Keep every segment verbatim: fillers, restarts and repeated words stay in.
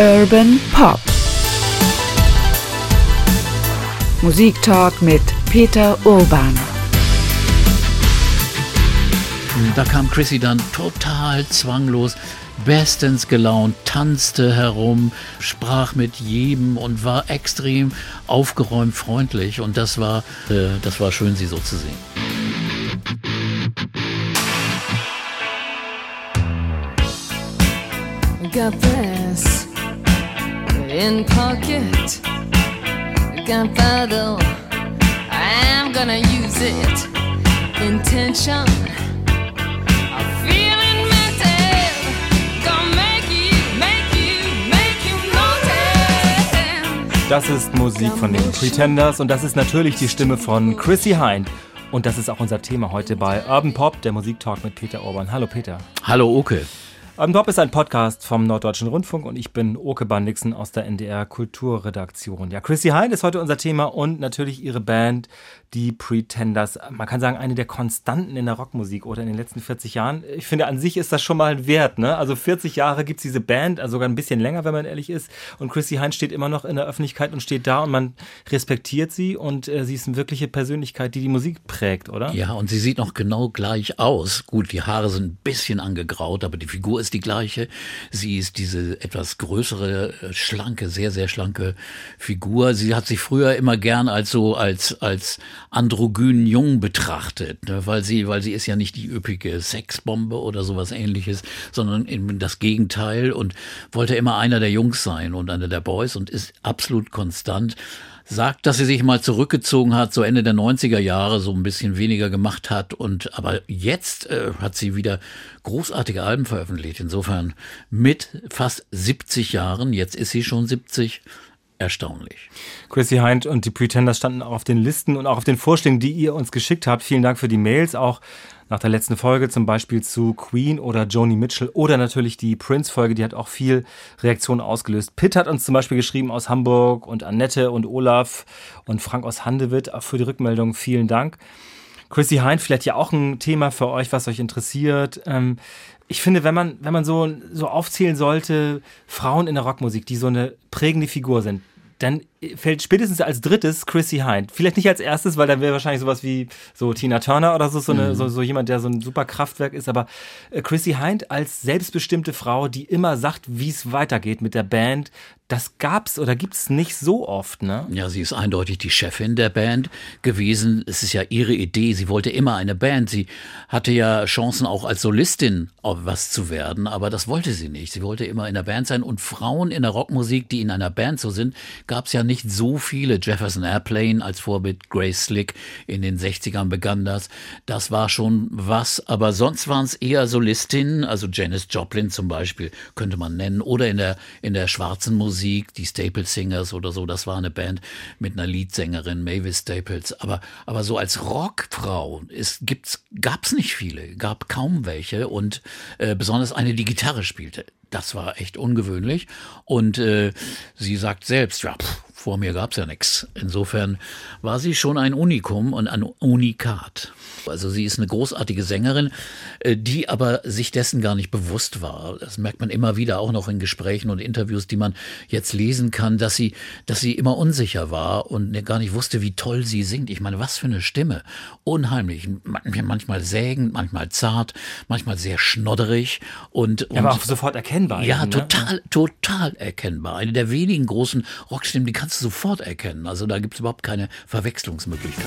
Urban Pop. Musiktalk mit Peter Urban. Da kam Chrissy dann total zwanglos, bestens gelaunt, tanzte herum, sprach mit jedem und war extrem aufgeräumt, freundlich. Und das war, äh, das war schön, sie so zu sehen. Got this in pocket, gunpowder, I'm gonna use it. Intention, I'm feeling mental, gonna make you, make you, make you notice. Das ist Musik von den Pretenders und das ist natürlich die Stimme von Chrissy Hynde. Und das ist auch unser Thema heute bei Urban Pop, der Musiktalk mit Peter Urban. Hallo Peter. Hallo Oke. Urban Pop ist ein Podcast vom Norddeutschen Rundfunk und ich bin Oke Bandixen aus der N D R Kulturredaktion. Ja, Chrissy Hynde ist heute unser Thema und natürlich ihre Band, die Pretenders. Man kann sagen, eine der Konstanten in der Rockmusik oder in den letzten vierzig Jahren. Ich finde, an sich ist das schon mal ein Wert, ne? Also vierzig Jahre gibt es diese Band, also sogar ein bisschen länger, wenn man ehrlich ist. Und Chrissy Hynde steht immer noch in der Öffentlichkeit und steht da und man respektiert sie und äh, sie ist eine wirkliche Persönlichkeit, die die Musik prägt, oder? Ja, und sie sieht noch genau gleich aus. Gut, die Haare sind ein bisschen angegraut, aber die Figur ist die gleiche. Sie ist diese etwas größere, schlanke, sehr, sehr schlanke Figur. Sie hat sich früher immer gern als so, als, als androgynen Jung betrachtet, ne? weil sie, weil sie ist ja nicht die üppige Sexbombe oder sowas Ähnliches, sondern eben das Gegenteil und wollte immer einer der Jungs sein und einer der Boys und ist absolut konstant. Sagt, dass sie sich mal zurückgezogen hat, so Ende der neunziger Jahre, so ein bisschen weniger gemacht hat und aber jetzt äh, hat sie wieder großartige Alben veröffentlicht. Insofern mit fast siebzig Jahren, jetzt ist sie schon siebzig, erstaunlich. Chrissy Hynde und die Pretenders standen auch auf den Listen und auch auf den Vorschlägen, die ihr uns geschickt habt. Vielen Dank für die Mails, auch nach der letzten Folge zum Beispiel zu Queen oder Joni Mitchell oder natürlich die Prince-Folge, die hat auch viel Reaktion ausgelöst. Pitt hat uns zum Beispiel geschrieben aus Hamburg und Annette und Olaf und Frank aus Handewitt. Auch für die Rückmeldung vielen Dank. Chrissy Hynde, vielleicht ja auch ein Thema für euch, was euch interessiert. Ähm, ich finde, wenn man, wenn man so, so aufzählen sollte, Frauen in der Rockmusik, die so eine prägende Figur sind, dann fällt spätestens als drittes Chrissy Hynde. Vielleicht nicht als erstes, weil dann wäre wahrscheinlich sowas wie so Tina Turner oder so, so, eine, mhm. so, so jemand, der so ein super Kraftwerk ist. Aber äh, Chrissy Hynde als selbstbestimmte Frau, die immer sagt, wie es weitergeht mit der Band, das gab's oder gibt's nicht so oft, ne? Ja, sie ist eindeutig die Chefin der Band gewesen. Es ist ja ihre Idee. Sie wollte immer eine Band. Sie hatte ja Chancen auch als Solistin auf was zu werden, aber das wollte sie nicht. Sie wollte immer in der Band sein und Frauen in der Rockmusik, die in einer Band so sind, gab's ja nicht so viele. Jefferson Airplane als Vorbild, Grace Slick in den sechzigern begann das. Das war schon was, aber sonst waren es eher Solistinnen, also Janis Joplin zum Beispiel könnte man nennen oder in der, in der schwarzen Musik, die Staple Singers oder so, das war eine Band mit einer Leadsängerin, Mavis Staples, aber, aber so als Rockfrau ist, gibt's, gab's nicht viele, gab kaum welche und äh, besonders eine, die Gitarre spielte. Das war echt ungewöhnlich und äh, sie sagt selbst, ja, pff, vor mir gab's ja nichts. Insofern war sie schon ein Unikum und ein Unikat. Also sie ist eine großartige Sängerin, die aber sich dessen gar nicht bewusst war. Das merkt man immer wieder, auch noch in Gesprächen und Interviews, die man jetzt lesen kann, dass sie, dass sie immer unsicher war und gar nicht wusste, wie toll sie singt. Ich meine, was für eine Stimme. Unheimlich. Manchmal sägend, manchmal zart, manchmal sehr schnodderig. Und, und ja, aber auch sofort erkennbar. Ja, eben, total, ne? total erkennbar. Eine der wenigen großen Rockstimmen, die kannst du sofort erkennen. Also da gibt es überhaupt keine Verwechslungsmöglichkeit.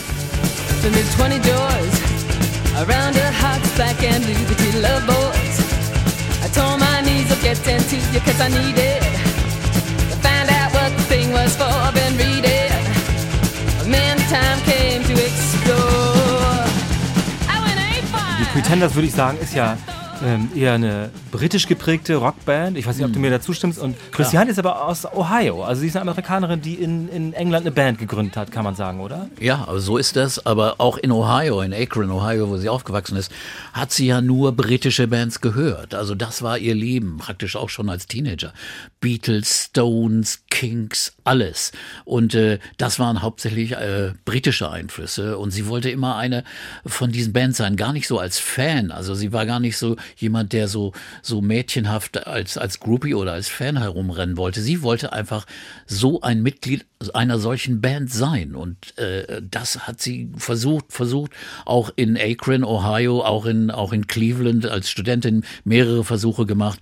twenty doors around her heart's black and blue, the two love boys. I tore my knees up getting to you cause I needed to find out what the thing was for. I've been reading when the time came to explore. I went eight five. Die Pretenders, würde ich sagen, ist ja ähm, eher eine britisch geprägte Rockband. Ich weiß nicht, ob du mir dazu stimmst. Und Chrissy Hynde ist aber aus Ohio. Also sie ist eine Amerikanerin, die in, in England eine Band gegründet hat, kann man sagen, oder? Ja, also so ist das. Aber auch in Ohio, in Akron, Ohio, wo sie aufgewachsen ist, hat sie ja nur britische Bands gehört. Also das war ihr Leben, praktisch auch schon als Teenager. Beatles, Stones, Kinks, alles. Und äh, das waren hauptsächlich äh, britische Einflüsse. Und sie wollte immer eine von diesen Bands sein, gar nicht so als Fan. Also sie war gar nicht so jemand, der so, so mädchenhaft als, als Groupie oder als Fan herumrennen wollte. Sie wollte einfach so ein Mitglied einer solchen Band sein. Und äh, das hat sie versucht, versucht, auch in Akron, Ohio, auch in, auch in Cleveland als Studentin mehrere Versuche gemacht.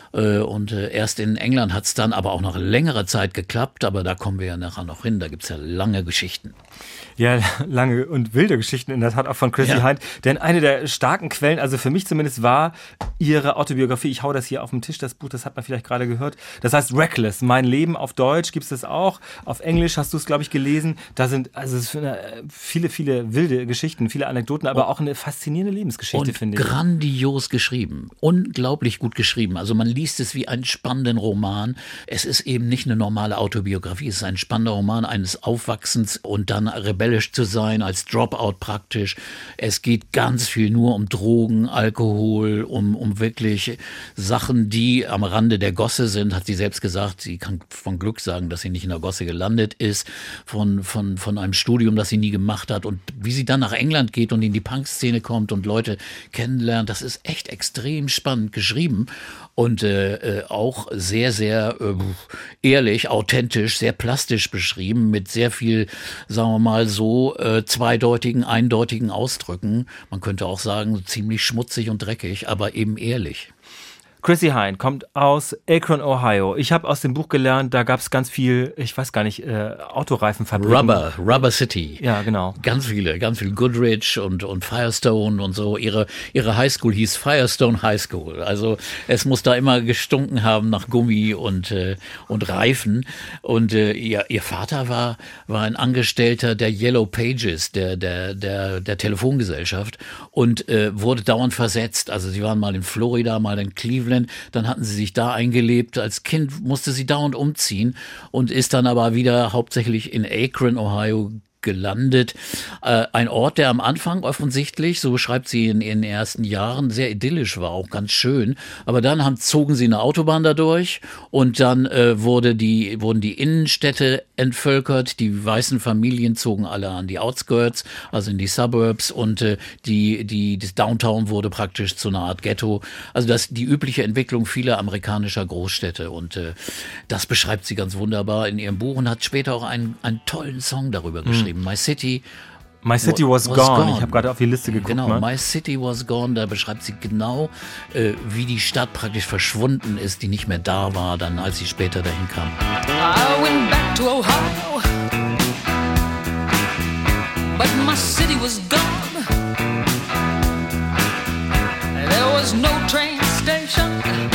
Und erst in England hat es dann aber auch nach längerer Zeit geklappt, aber da kommen wir ja nachher noch hin, da gibt es ja lange Geschichten. Ja, lange und wilde Geschichten in der Tat auch von Chrissie Ja. Hynde. Denn eine der starken Quellen, also für mich zumindest, war ihre Autobiografie. Ich hau das hier auf den Tisch, das Buch, das hat man vielleicht gerade gehört. Das heißt Reckless, mein Leben auf Deutsch gibt es das auch. Auf Englisch hast du es, glaube ich, gelesen. Da sind also es sind viele, viele wilde Geschichten, viele Anekdoten, aber auch eine faszinierende Lebensgeschichte, Und finde ich. grandios geschrieben, unglaublich gut geschrieben. Also man liest es wie einen spannenden Roman. Es ist eben nicht eine normale Autobiografie, es ist ein spannender Roman eines Aufwachsens und dann rebellisch zu sein, als Dropout praktisch. Es geht ganz viel nur um Drogen, Alkohol, um, um wirklich Sachen, die am Rande der Gosse sind, hat sie selbst gesagt. Sie kann von Glück sagen, dass sie nicht in der Gosse gelandet ist, von, von, von einem Studium, das sie nie gemacht hat und wie sie dann nach England geht und in die Punk-Szene kommt und Leute kennenlernt. Das ist echt extrem spannend geschrieben und äh, auch sehr, sehr äh, ehrlich, authentisch, sehr plastisch beschrieben, mit sehr viel, sagen wir mal, so äh, zweideutigen, eindeutigen Ausdrücken. Man könnte auch sagen, ziemlich schmutzig und dreckig, aber eben ehrlich. Chrissie Hynde kommt aus Akron, Ohio. Ich habe aus dem Buch gelernt, da gab es ganz viel, ich weiß gar nicht, äh, Autoreifenfabriken. Rubber, Rubber City. Ja, genau. Ganz viele, ganz viel Goodrich und, und Firestone und so. Ihre, ihre Highschool hieß Firestone High School. Also es muss da immer gestunken haben nach Gummi und, äh, und Reifen. Und äh, ihr, ihr Vater war, war ein Angestellter der Yellow Pages, der, der, der, der Telefongesellschaft und äh, wurde dauernd versetzt. Also sie waren mal in Florida, mal in Cleveland. Dann hatten sie sich da eingelebt. Als Kind musste sie dauernd umziehen und ist dann aber wieder hauptsächlich in Akron, Ohio gelandet. Äh, ein Ort, der am Anfang offensichtlich, so beschreibt sie in ihren ersten Jahren, sehr idyllisch war, auch ganz schön. Aber dann haben, zogen sie eine Autobahn dadurch und dann äh, wurde die, wurden die Innenstädte entvölkert. Die weißen Familien zogen alle an die Outskirts, also in die Suburbs und äh, die, die, das Downtown wurde praktisch zu einer Art Ghetto. Also das die übliche Entwicklung vieler amerikanischer Großstädte und äh, das beschreibt sie ganz wunderbar in ihrem Buch und hat später auch einen, einen tollen Song darüber geschrieben. My City My City was, was gone. gone. Ich habe gerade auf die Liste geguckt. Genau, mal. My City was gone. Da beschreibt sie genau, äh, wie die Stadt praktisch verschwunden ist, die nicht mehr da war, dann als sie später dahin kam. I went back to Ohio, but my city was gone. There was no train station.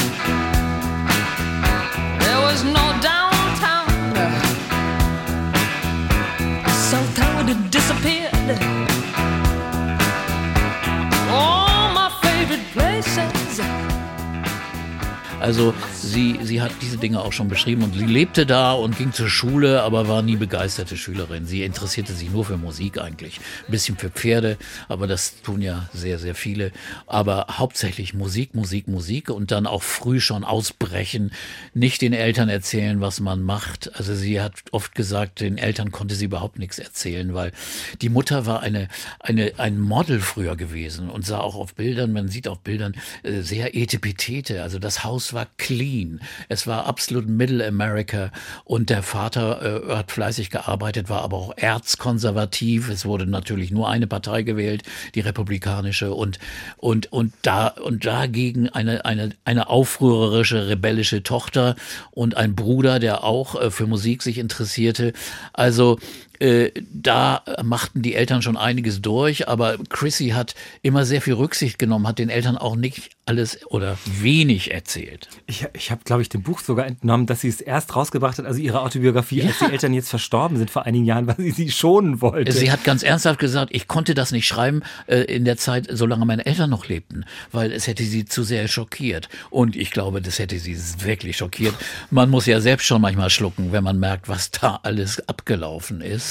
There was no downtown. South Town had disappeared. All my favorite places. Also sie, sie hat diese Dinge auch schon beschrieben und sie lebte da und ging zur Schule, aber war nie begeisterte Schülerin. Sie interessierte sich nur für Musik eigentlich, ein bisschen für Pferde, aber das tun ja sehr, sehr viele. Aber hauptsächlich Musik, Musik, Musik und dann auch früh schon ausbrechen, nicht den Eltern erzählen, was man macht. Also sie hat oft gesagt, den Eltern konnte sie überhaupt nichts erzählen, weil die Mutter war eine, eine, ein Model früher gewesen und sah auch auf Bildern, man sieht auf Bildern äh, sehr etepetete, also das Haus war clean. Es war absolut Middle America und der Vater äh, hat fleißig gearbeitet, war aber auch erzkonservativ. Es wurde natürlich nur eine Partei gewählt, die republikanische und und und da und dagegen eine eine eine aufrührerische rebellische Tochter und ein Bruder, der auch äh, für Musik sich interessierte. Also äh, da machten die Eltern schon einiges durch, aber Chrissie hat immer sehr viel Rücksicht genommen, hat den Eltern auch nicht alles oder wenig erzählt. Ich, ich habe, glaube ich, dem Buch sogar entnommen, dass sie es erst rausgebracht hat, also ihre Autobiografie, ja. als die Eltern jetzt verstorben sind vor einigen Jahren, weil sie sie schonen wollte. Sie hat ganz ernsthaft gesagt, ich konnte das nicht schreiben äh, in der Zeit, solange meine Eltern noch lebten, weil es hätte sie zu sehr schockiert. Und ich glaube, das hätte sie wirklich schockiert. Man muss ja selbst schon manchmal schlucken, wenn man merkt, was da alles abgelaufen ist.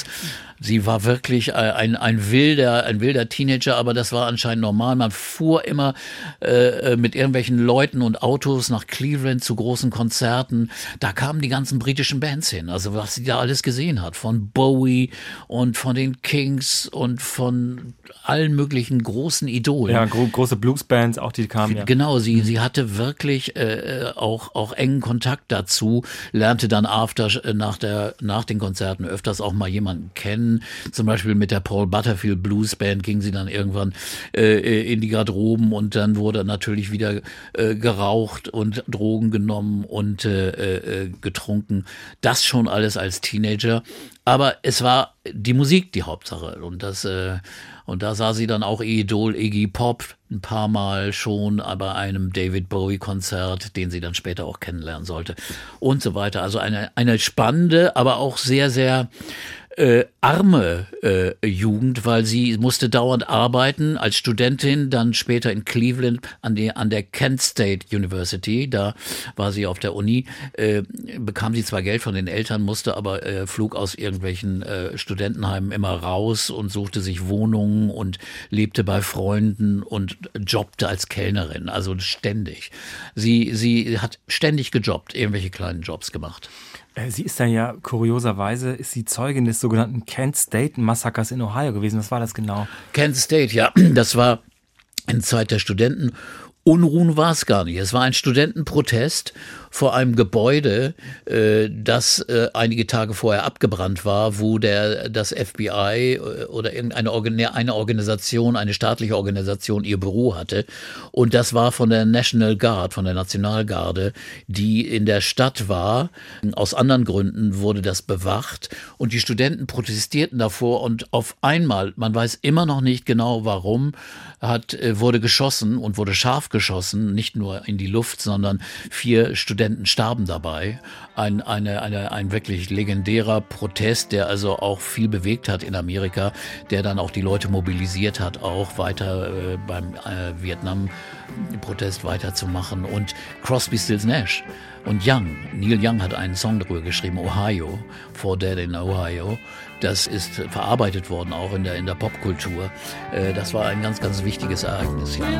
aus. Sie war wirklich ein, ein wilder, ein wilder Teenager, aber das war anscheinend normal. Man fuhr immer äh, mit irgendwelchen Leuten und Autos nach Cleveland zu großen Konzerten. Da kamen die ganzen britischen Bands hin. Also was sie da alles gesehen hat. Von Bowie und von den Kings und von allen möglichen großen Idolen. Ja, gro- große Bluesbands, auch die kamen, ja. Genau, sie, sie hatte wirklich äh, auch, auch engen Kontakt dazu, lernte dann after, nach, der, nach den Konzerten öfters auch mal jemanden kennen. Zum Beispiel mit der Paul Butterfield Blues Band ging sie dann irgendwann äh, in die Garderoben und dann wurde natürlich wieder äh, geraucht und Drogen genommen und äh, äh, getrunken. Das schon alles als Teenager. Aber es war die Musik die Hauptsache und das äh, und da sah sie dann auch ihr Idol Iggy Pop ein paar Mal schon bei einem David Bowie Konzert, den sie dann später auch kennenlernen sollte und so weiter. Also eine eine spannende, aber auch sehr sehr Äh, arme äh, Jugend, weil sie musste dauernd arbeiten als Studentin, dann später in Cleveland an, die, an der Kent State University, da war sie auf der Uni, äh, bekam sie zwar Geld von den Eltern, musste aber äh, flog aus irgendwelchen äh, Studentenheimen immer raus und suchte sich Wohnungen und lebte bei Freunden und jobbte als Kellnerin, also ständig. Sie, sie hat ständig gejobbt, irgendwelche kleinen Jobs gemacht. Sie ist dann ja, kurioserweise, ist sie Zeugin des sogenannten Kent State Massakers in Ohio gewesen. Was war das genau? Kent State, ja, das war in Zeit der Studenten. Unruhen war es gar nicht. Es war ein Studentenprotest vor einem Gebäude, äh, das äh, einige Tage vorher abgebrannt war, wo der das F B I oder irgendeine Organ- eine Organisation, eine staatliche Organisation ihr Büro hatte. Und das war von der National Guard, von der Nationalgarde, die in der Stadt war. Aus anderen Gründen wurde das bewacht und die Studenten protestierten davor und auf einmal, man weiß immer noch nicht genau warum, hat, wurde geschossen und wurde scharf geschossen, nicht nur in die Luft, sondern vier Studenten starben dabei. Ein, eine, eine, ein wirklich legendärer Protest, der also auch viel bewegt hat in Amerika, der dann auch die Leute mobilisiert hat, auch weiter äh, beim äh, Vietnam-Protest weiterzumachen. Und Crosby, Stills, Nash und Young, Neil Young hat einen Song darüber geschrieben, Ohio, For Dead in Ohio. Das ist verarbeitet worden, auch in der, in der Popkultur. Äh, das war ein ganz, ganz wichtiges Ereignis. Ja.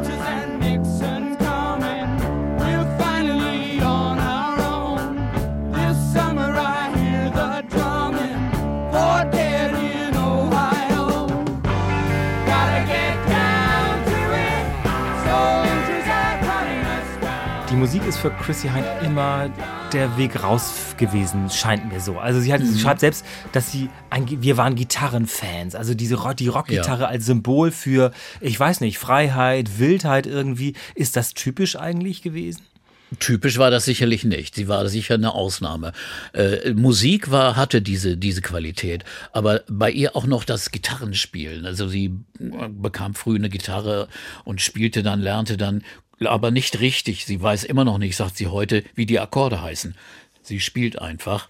Die Musik ist für Chrissie Hynde immer der Weg raus gewesen, scheint mir so. Also sie hat, mhm. sie schreibt selbst, dass sie, ein, wir waren Gitarrenfans. Also diese die Rockgitarre ja. als Symbol für, ich weiß nicht, Freiheit, Wildheit irgendwie. Ist das typisch eigentlich gewesen? Typisch war das sicherlich nicht. Sie war sicher eine Ausnahme. Äh, Musik war, hatte diese, diese Qualität. Aber bei ihr auch noch das Gitarrenspielen. Also sie bekam früh eine Gitarre und spielte dann, lernte dann, aber nicht richtig. Sie weiß immer noch nicht, sagt sie heute, wie die Akkorde heißen. Sie spielt einfach.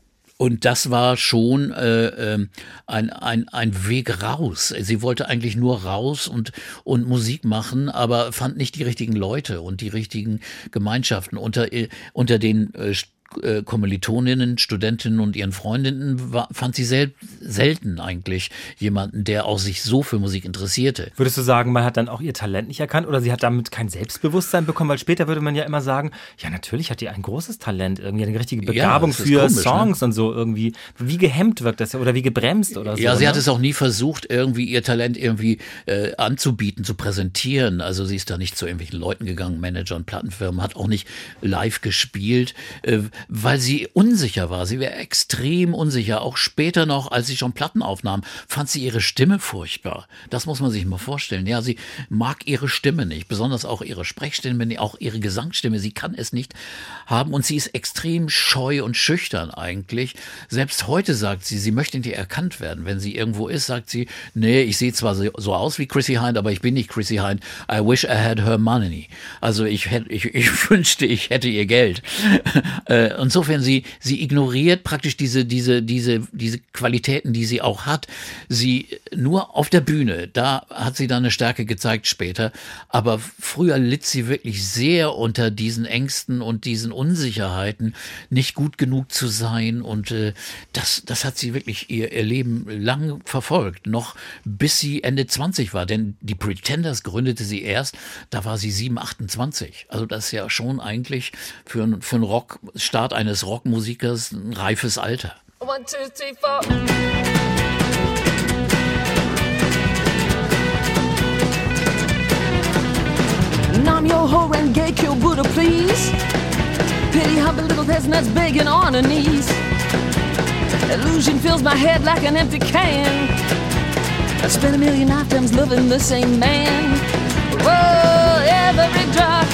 Und das war schon äh, ein, ein, ein Weg raus. Sie wollte eigentlich nur raus und, und Musik machen, aber fand nicht die richtigen Leute und die richtigen Gemeinschaften. Unter, unter den äh, Kommilitoninnen, Studentinnen und ihren Freundinnen war, fand sie sel- selten eigentlich jemanden, der auch sich so für Musik interessierte. Würdest du sagen, man hat dann auch ihr Talent nicht erkannt oder sie hat damit kein Selbstbewusstsein bekommen? Weil später würde man ja immer sagen, ja natürlich hat die ein großes Talent, irgendwie eine richtige Begabung ja, für komisch, Songs ne? und so irgendwie. Wie gehemmt wirkt das oder wie gebremst oder so? Ja, sie ne? hat es auch nie versucht, irgendwie ihr Talent irgendwie äh, anzubieten, zu präsentieren. Also sie ist da nicht zu irgendwelchen Leuten gegangen, Managern, Plattenfirmen, hat auch nicht live gespielt, äh, weil sie unsicher war. Sie wäre extrem unsicher. Auch später noch, als sie schon Platten aufnahm, fand sie ihre Stimme furchtbar. Das muss man sich mal vorstellen. Ja, sie mag ihre Stimme nicht, besonders auch ihre Sprechstimme, auch ihre Gesangsstimme. Sie kann es nicht haben und sie ist extrem scheu und schüchtern eigentlich. Selbst heute sagt sie, sie möchte nicht erkannt werden. Wenn sie irgendwo ist, sagt sie, nee, ich sehe zwar so aus wie Chrissie Hynde, aber ich bin nicht Chrissie Hynde. I wish I had her money. Also ich, hätte, ich, ich wünschte, ich hätte ihr Geld. Äh, insofern, sie, sie ignoriert praktisch diese, diese, diese, diese Qualitäten, die sie auch hat. Sie nur auf der Bühne, da hat sie dann eine Stärke gezeigt später. Aber früher litt sie wirklich sehr unter diesen Ängsten und diesen Unsicherheiten, nicht gut genug zu sein. Und äh, das, das hat sie wirklich ihr, ihr Leben lang verfolgt, noch bis sie Ende zwanzig war. Denn die Pretenders gründete sie erst, da war sie sieben, achtundzwanzig. Also das ist ja schon eigentlich für, für einen Rock, Start eines Rockmusikers ein reifes Alter. One, two, three, four. Nam yo ho and gay kill Buddha, please. Pity how the little peasant's begging on her knees. Illusion fills my head like an empty can. I spent a million lifetimes loving the same man. Whoa, every drop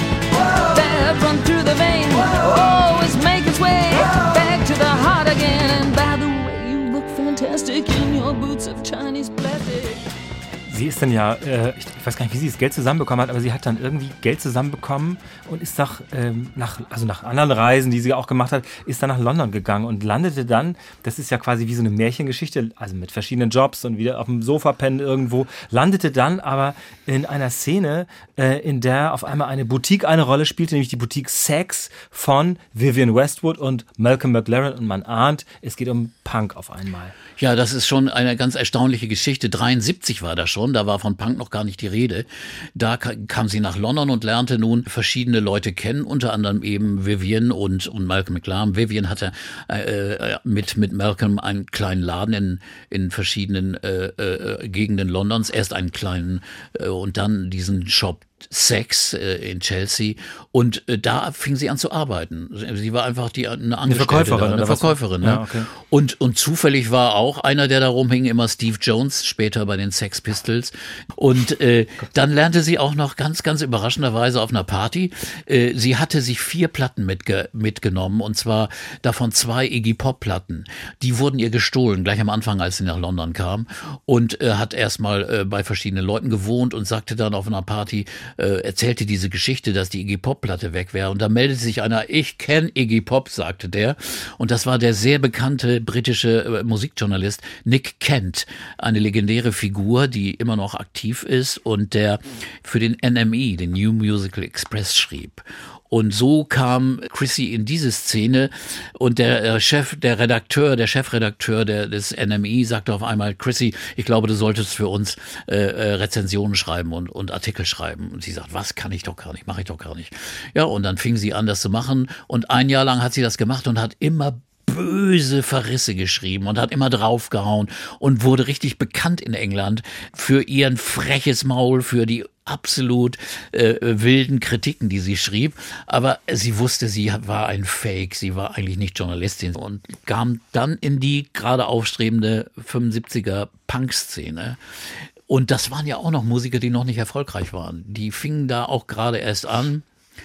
that run through the vein, oh, it's making its way back to the heart again. And by the way, you look fantastic in your boots of Chinese plastic. Sie ist dann ja, äh, ich, ich weiß gar nicht, wie sie das Geld zusammenbekommen hat, aber sie hat dann irgendwie Geld zusammenbekommen und ist nach, ähm, nach, also nach anderen Reisen, die sie auch gemacht hat, ist dann nach London gegangen und landete dann, das ist ja quasi wie so eine Märchengeschichte, also mit verschiedenen Jobs und wieder auf dem Sofa pennen irgendwo, landete dann aber in einer Szene, äh, in der auf einmal eine Boutique eine Rolle spielte, nämlich die Boutique Sex von Vivienne Westwood und Malcolm McLaren, und man ahnt, es geht um Punk auf einmal. Ja, das ist schon eine ganz erstaunliche Geschichte. dreiundsiebzig war das schon, da war von Punk noch gar nicht die Rede. Da kam sie nach London und lernte nun verschiedene Leute kennen, unter anderem eben Vivienne und, und Malcolm McLaren. Vivienne hatte äh, mit, mit Malcolm einen kleinen Laden in, in verschiedenen äh, äh, Gegenden Londons. Erst einen kleinen äh, und dann diesen Shop Sex äh, in Chelsea, und äh, da fing sie an zu arbeiten. Sie war einfach die eine Angestellte, eine Verkäuferin, da, eine Verkäuferin. Ne? Ja, okay. Und und zufällig war auch einer, der da rumhing, immer Steve Jones, später bei den Sex Pistols. Und äh, dann lernte sie auch noch ganz ganz überraschenderweise auf einer Party. Äh, sie hatte sich vier Platten mitge- mitgenommen, und zwar davon zwei Iggy Pop Platten. Die wurden ihr gestohlen gleich am Anfang, als sie nach London kam, und äh, hat erstmal äh, bei verschiedenen Leuten gewohnt und sagte dann auf einer Party, Äh, erzählte diese Geschichte, dass die Iggy Pop-Platte weg wäre. Und da meldete sich einer, ich kenne Iggy Pop, sagte der. Und das war der sehr bekannte britische äh, Musikjournalist Nick Kent, eine legendäre Figur, die immer noch aktiv ist und der für den N M E, den New Musical Express, schrieb. Und so kam Chrissy in diese Szene, und der Chef, der Redakteur, der Chefredakteur der, des N M E sagte auf einmal, Chrissy, ich glaube, du solltest für uns äh, Rezensionen schreiben und, und Artikel schreiben. Und sie sagt, was, kann ich doch gar nicht, mache ich doch gar nicht. Ja, und dann fing sie an, das zu machen, und ein Jahr lang hat sie das gemacht und hat immer böse Verrisse geschrieben und hat immer draufgehauen und wurde richtig bekannt in England für ihren freches Maul, für die absolut äh, wilden Kritiken, die sie schrieb. Aber sie wusste, sie war ein Fake, sie war eigentlich nicht Journalistin, und kam dann in die gerade aufstrebende fünfundsiebziger Punk-Szene. Und das waren ja auch noch Musiker, die noch nicht erfolgreich waren. Die fingen da auch gerade erst an.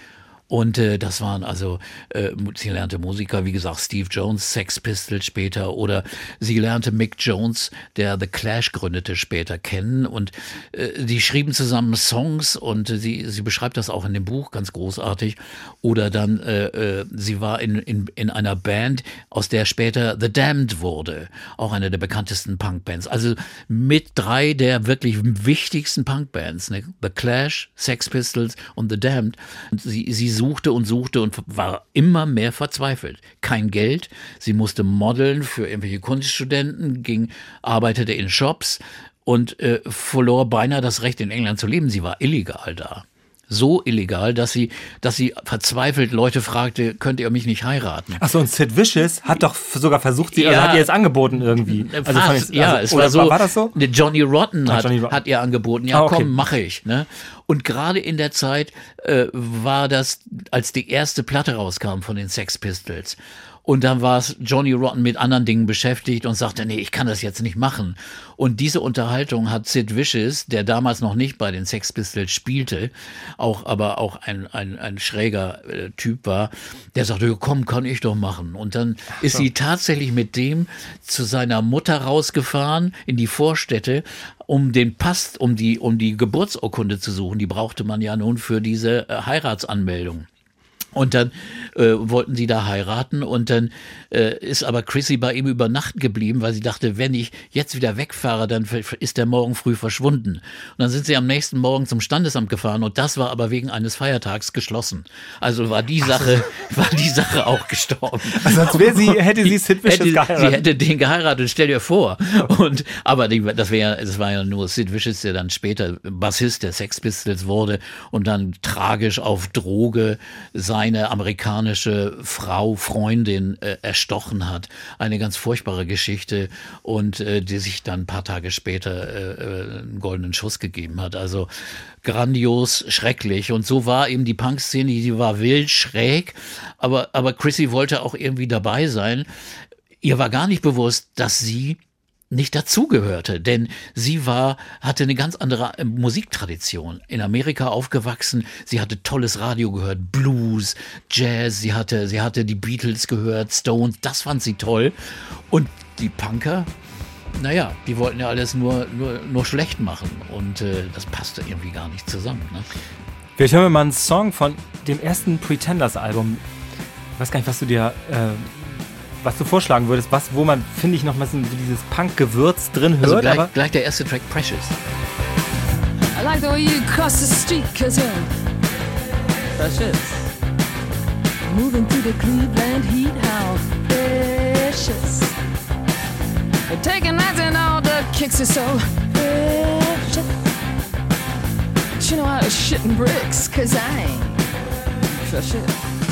Und äh, das waren also, äh, sie lernte Musiker, wie gesagt, Steve Jones, Sex Pistols später, oder sie lernte Mick Jones, der The Clash gründete, später kennen, und äh, die schrieben zusammen Songs, und äh, sie, sie beschreibt das auch in dem Buch ganz großartig. Oder dann, äh, äh, sie war in, in, in einer Band, aus der später The Damned wurde, auch eine der bekanntesten Punkbands. Also mit drei der wirklich wichtigsten Punkbands, ne? The Clash, Sex Pistols und The Damned. Und sie, sie suchte und suchte und war immer mehr verzweifelt. Kein Geld, sie musste modeln für irgendwelche Kunststudenten, ging, arbeitete in Shops und äh, verlor beinahe das Recht, in England zu leben. Sie war illegal da. So illegal, dass sie, dass sie verzweifelt Leute fragte, könnt ihr mich nicht heiraten? Ach so, und Sid Vicious hat doch sogar versucht, sie, ja, also hat ihr jetzt angeboten irgendwie. Fast, also fand ich, ja, also, es war so. War das so? Johnny Rotten, ah, hat, Johnny Rotten hat ihr angeboten, ja, ah, okay. komm, mache ich. Ne? Und gerade in der Zeit äh, war das, als die erste Platte rauskam von den Sex Pistols. Und dann war es Johnny Rotten mit anderen Dingen beschäftigt und sagte, nee, ich kann das jetzt nicht machen. Und diese Unterhaltung hat Sid Vicious, der damals noch nicht bei den Sex Pistols spielte, auch aber auch ein ein, ein schräger äh, Typ war, der sagte, komm, kann ich doch machen. Und dann Ach, ist so. sie tatsächlich mit dem zu seiner Mutter rausgefahren in die Vorstädte, um den Pass, um die um die Geburtsurkunde zu suchen. Die brauchte man ja nun für diese äh, Heiratsanmeldung. Und dann äh, wollten sie da heiraten und dann äh, ist aber Chrissy bei ihm über Nacht geblieben, weil sie dachte, wenn ich jetzt wieder wegfahre, dann ist der morgen früh verschwunden. Und dann sind sie am nächsten Morgen zum Standesamt gefahren und das war aber wegen eines Feiertags geschlossen. Also war die Sache, war die Sache auch gestorben. Also sonst wäre sie, hätte sie Sid Vicious geheiratet. Sie hätte den geheiratet, stell dir vor. Und, aber die, das wäre, das war ja nur Sid Vicious, der dann später Bassist der Sex Pistols wurde und dann tragisch auf Droge sein eine amerikanische Frau, Freundin äh, erstochen hat. Eine ganz furchtbare Geschichte und äh, die sich dann ein paar Tage später äh, einen goldenen Schuss gegeben hat. Also grandios, schrecklich. Und so war eben die Punk-Szene, die war wild, schräg, aber, aber Chrissy wollte auch irgendwie dabei sein. Ihr war gar nicht bewusst, dass sie nicht dazugehörte, denn sie war, hatte eine ganz andere Musiktradition. In Amerika aufgewachsen, sie hatte tolles Radio gehört, Blues, Jazz, sie hatte, sie hatte die Beatles gehört, Stones, das fand sie toll. Und die Punker, naja, die wollten ja alles nur, nur, nur schlecht machen und äh, das passte irgendwie gar nicht zusammen. Ne? Vielleicht hören wir mal einen Song von dem ersten Pretenders-Album. Ich weiß gar nicht, was du dir... Äh was du vorschlagen würdest, was, wo man, finde ich, noch mal so dieses Punk-Gewürz drin hört. Also gleich, aber gleich der erste Track, Precious. I like the way you cross the street, cause you're precious. Moving through the Cleveland heat, how precious. You're taking nights and all the kicks are so precious. But you know how to shit in bricks, cause I ain't precious.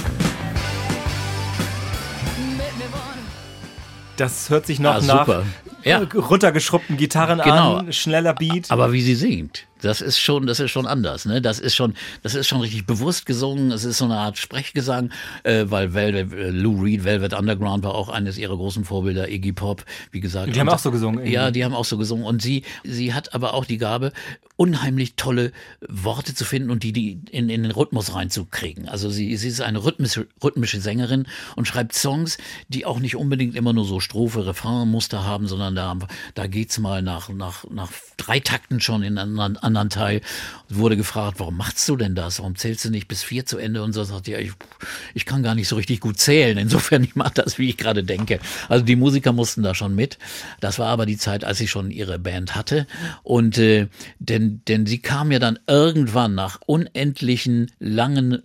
Das hört sich noch ah, nach ja. runtergeschrubbten Gitarren genau. an, schneller Beat. Aber wie sie singt, das ist schon, das ist schon anders, ne? Das ist schon, das ist schon richtig bewusst gesungen. Es ist so eine Art Sprechgesang, äh, weil Velvet, äh, Lou Reed, Velvet Underground war auch eines ihrer großen Vorbilder, Iggy Pop, wie gesagt. Die haben und, auch so gesungen. Irgendwie. Ja, die haben auch so gesungen. Und sie, sie hat aber auch die Gabe, unheimlich tolle Worte zu finden und die, die in, in den Rhythmus reinzukriegen. Also sie, sie ist eine rhythmische, rhythmische Sängerin und schreibt Songs, die auch nicht unbedingt immer nur so Strophe, Refrain, Muster haben, sondern da, da geht's mal nach, nach, nach drei Takten schon in einen anderen Teil. Wurde gefragt, warum machst du denn das? Warum zählst du nicht bis vier zu Ende? Und so sagt ja, ich, ich kann gar nicht so richtig gut zählen. Insofern, ich mache das, wie ich gerade denke. Also die Musiker mussten da schon mit. Das war aber die Zeit, als sie schon ihre Band hatte. Und äh, denn, denn sie kam ja dann irgendwann nach unendlichen langen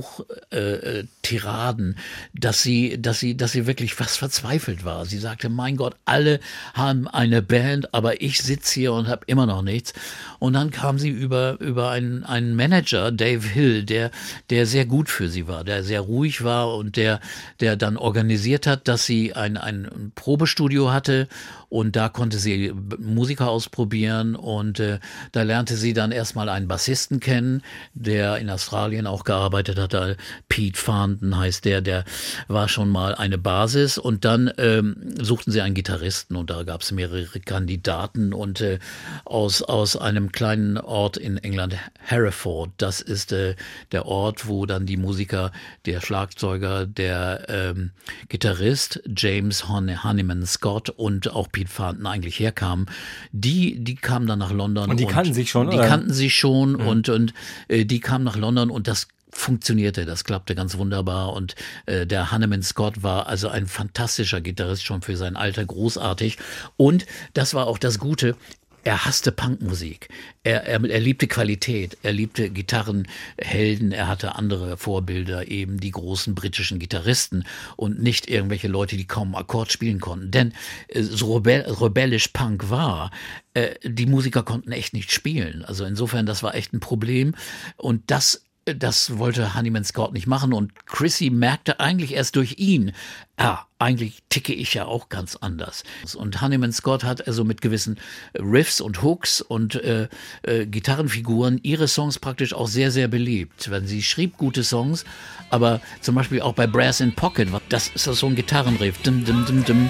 Suchtiraden, äh, dass sie, dass sie, dass sie wirklich fast verzweifelt war. Sie sagte, mein Gott, alle haben eine Band, aber ich sitze hier und habe immer noch nichts. Und dann kam sie über, über einen, einen Manager, Dave Hill, der, der sehr gut für sie war, der sehr ruhig war und der, der dann organisiert hat, dass sie ein, ein Probestudio hatte und da konnte sie Musiker ausprobieren und äh, da lernte sie dann erstmal einen Bassisten kennen, der in Australien auch gearbeitet hat, Pete Farndon heißt der, der war schon mal eine Basis und dann ähm, suchten sie einen Gitarristen und da gab es mehrere Kandidaten und äh, aus, aus einem kleinen Ort in England, Hereford, das ist äh, der Ort, wo dann die Musiker, der Schlagzeuger, der ähm, Gitarrist James Honeyman Scott und auch Pete Farndon eigentlich herkamen, die, die kamen dann nach London. Und die und kannten sich schon, Die oder? kannten sich schon mhm. und, und äh, die kamen nach London und das funktionierte, das klappte ganz wunderbar und äh, der Honeyman Scott war also ein fantastischer Gitarrist, schon für sein Alter großartig und das war auch das Gute, er hasste Punkmusik. Er, er, er liebte Qualität, er liebte Gitarrenhelden, er hatte andere Vorbilder, eben die großen britischen Gitarristen und nicht irgendwelche Leute, die kaum Akkord spielen konnten. Denn äh, so rebell, rebellisch Punk war, äh, die Musiker konnten echt nicht spielen. Also insofern, das war echt ein Problem und das Das wollte Honeyman Scott nicht machen und Chrissy merkte eigentlich erst durch ihn, ah, eigentlich ticke ich ja auch ganz anders. Und Honeyman Scott hat also mit gewissen Riffs und Hooks und äh, äh, Gitarrenfiguren ihre Songs praktisch auch sehr, sehr beliebt. Wenn sie schrieb gute Songs, aber zum Beispiel auch bei Brass in Pocket, das ist so ein Gitarrenriff. Dim, dim, dim, dim.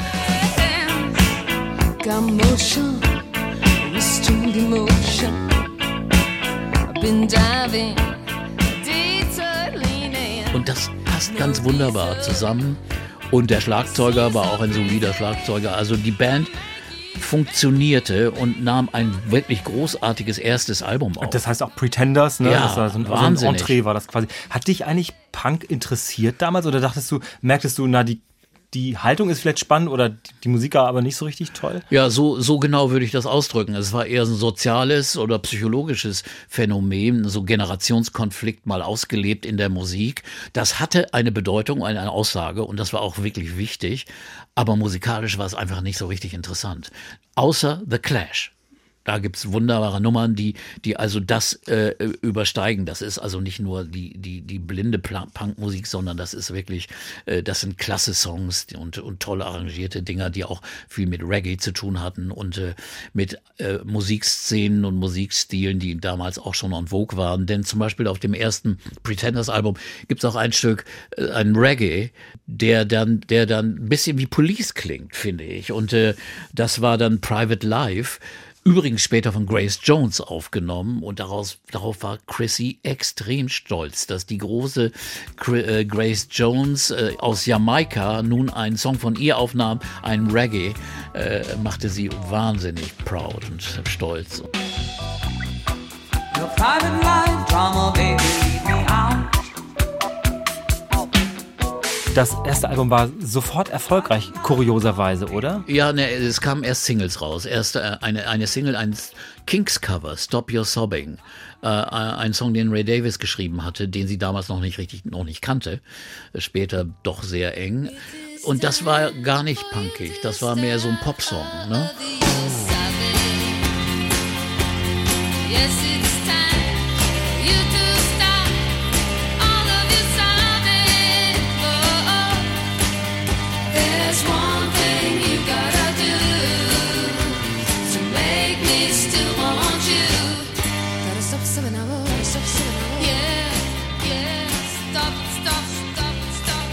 Motion, restrained emotion. I've been diving. Und das passt ganz wunderbar zusammen. Und der Schlagzeuger war auch ein solider Schlagzeuger. Also die Band funktionierte und nahm ein wirklich großartiges erstes Album auf. Das heißt auch Pretenders, ne? Ja, das war so ein, wahnsinnig. So ein Entree war das quasi. Hat dich eigentlich Punk interessiert damals oder dachtest du, merktest du, na, die Die Haltung ist vielleicht spannend oder die Musik aber nicht so richtig toll? Ja, so, so genau würde ich das ausdrücken. Es war eher ein soziales oder psychologisches Phänomen, so Generationskonflikt mal ausgelebt in der Musik. Das hatte eine Bedeutung, eine Aussage und das war auch wirklich wichtig. Aber musikalisch war es einfach nicht so richtig interessant. Außer The Clash. Da gibt's wunderbare Nummern, die, die also das äh, übersteigen. Das ist also nicht nur die, die, die blinde Punkmusik, sondern das ist wirklich, äh, das sind klasse Songs und, und toll arrangierte Dinger, die auch viel mit Reggae zu tun hatten und äh, mit äh, Musikszenen und Musikstilen, die damals auch schon en vogue waren. Denn zum Beispiel auf dem ersten Pretenders-Album gibt's auch ein Stück, äh, ein Reggae, der dann, der dann ein bisschen wie Police klingt, finde ich. Und äh, das war dann Private Life. Übrigens später von Grace Jones aufgenommen und daraus, darauf war Chrissy extrem stolz, dass die große äh, Grace Jones äh, aus Jamaika nun einen Song von ihr aufnahm, ein Reggae, äh, machte sie wahnsinnig proud und stolz. Your private life drama, baby, leave me out. Das erste Album war sofort erfolgreich, kurioserweise, oder? Ja, ne, es kamen erst Singles raus. Erst äh, eine, eine Single, ein Kinks-Cover, Stop Your Sobbing. Äh, ein Song, den Ray Davies geschrieben hatte, den sie damals noch nicht richtig, noch nicht kannte. Später doch sehr eng. Und das war gar nicht punkig, das war mehr so ein Popsong, ne? Yes, it's time you to stop all of your sobbing. Oh, oh. There's one thing you gotta do to make me still want you. Gotta stop sobbing now, oh, stop sobbing now. Yeah, yeah, stop, stop, stop, stop.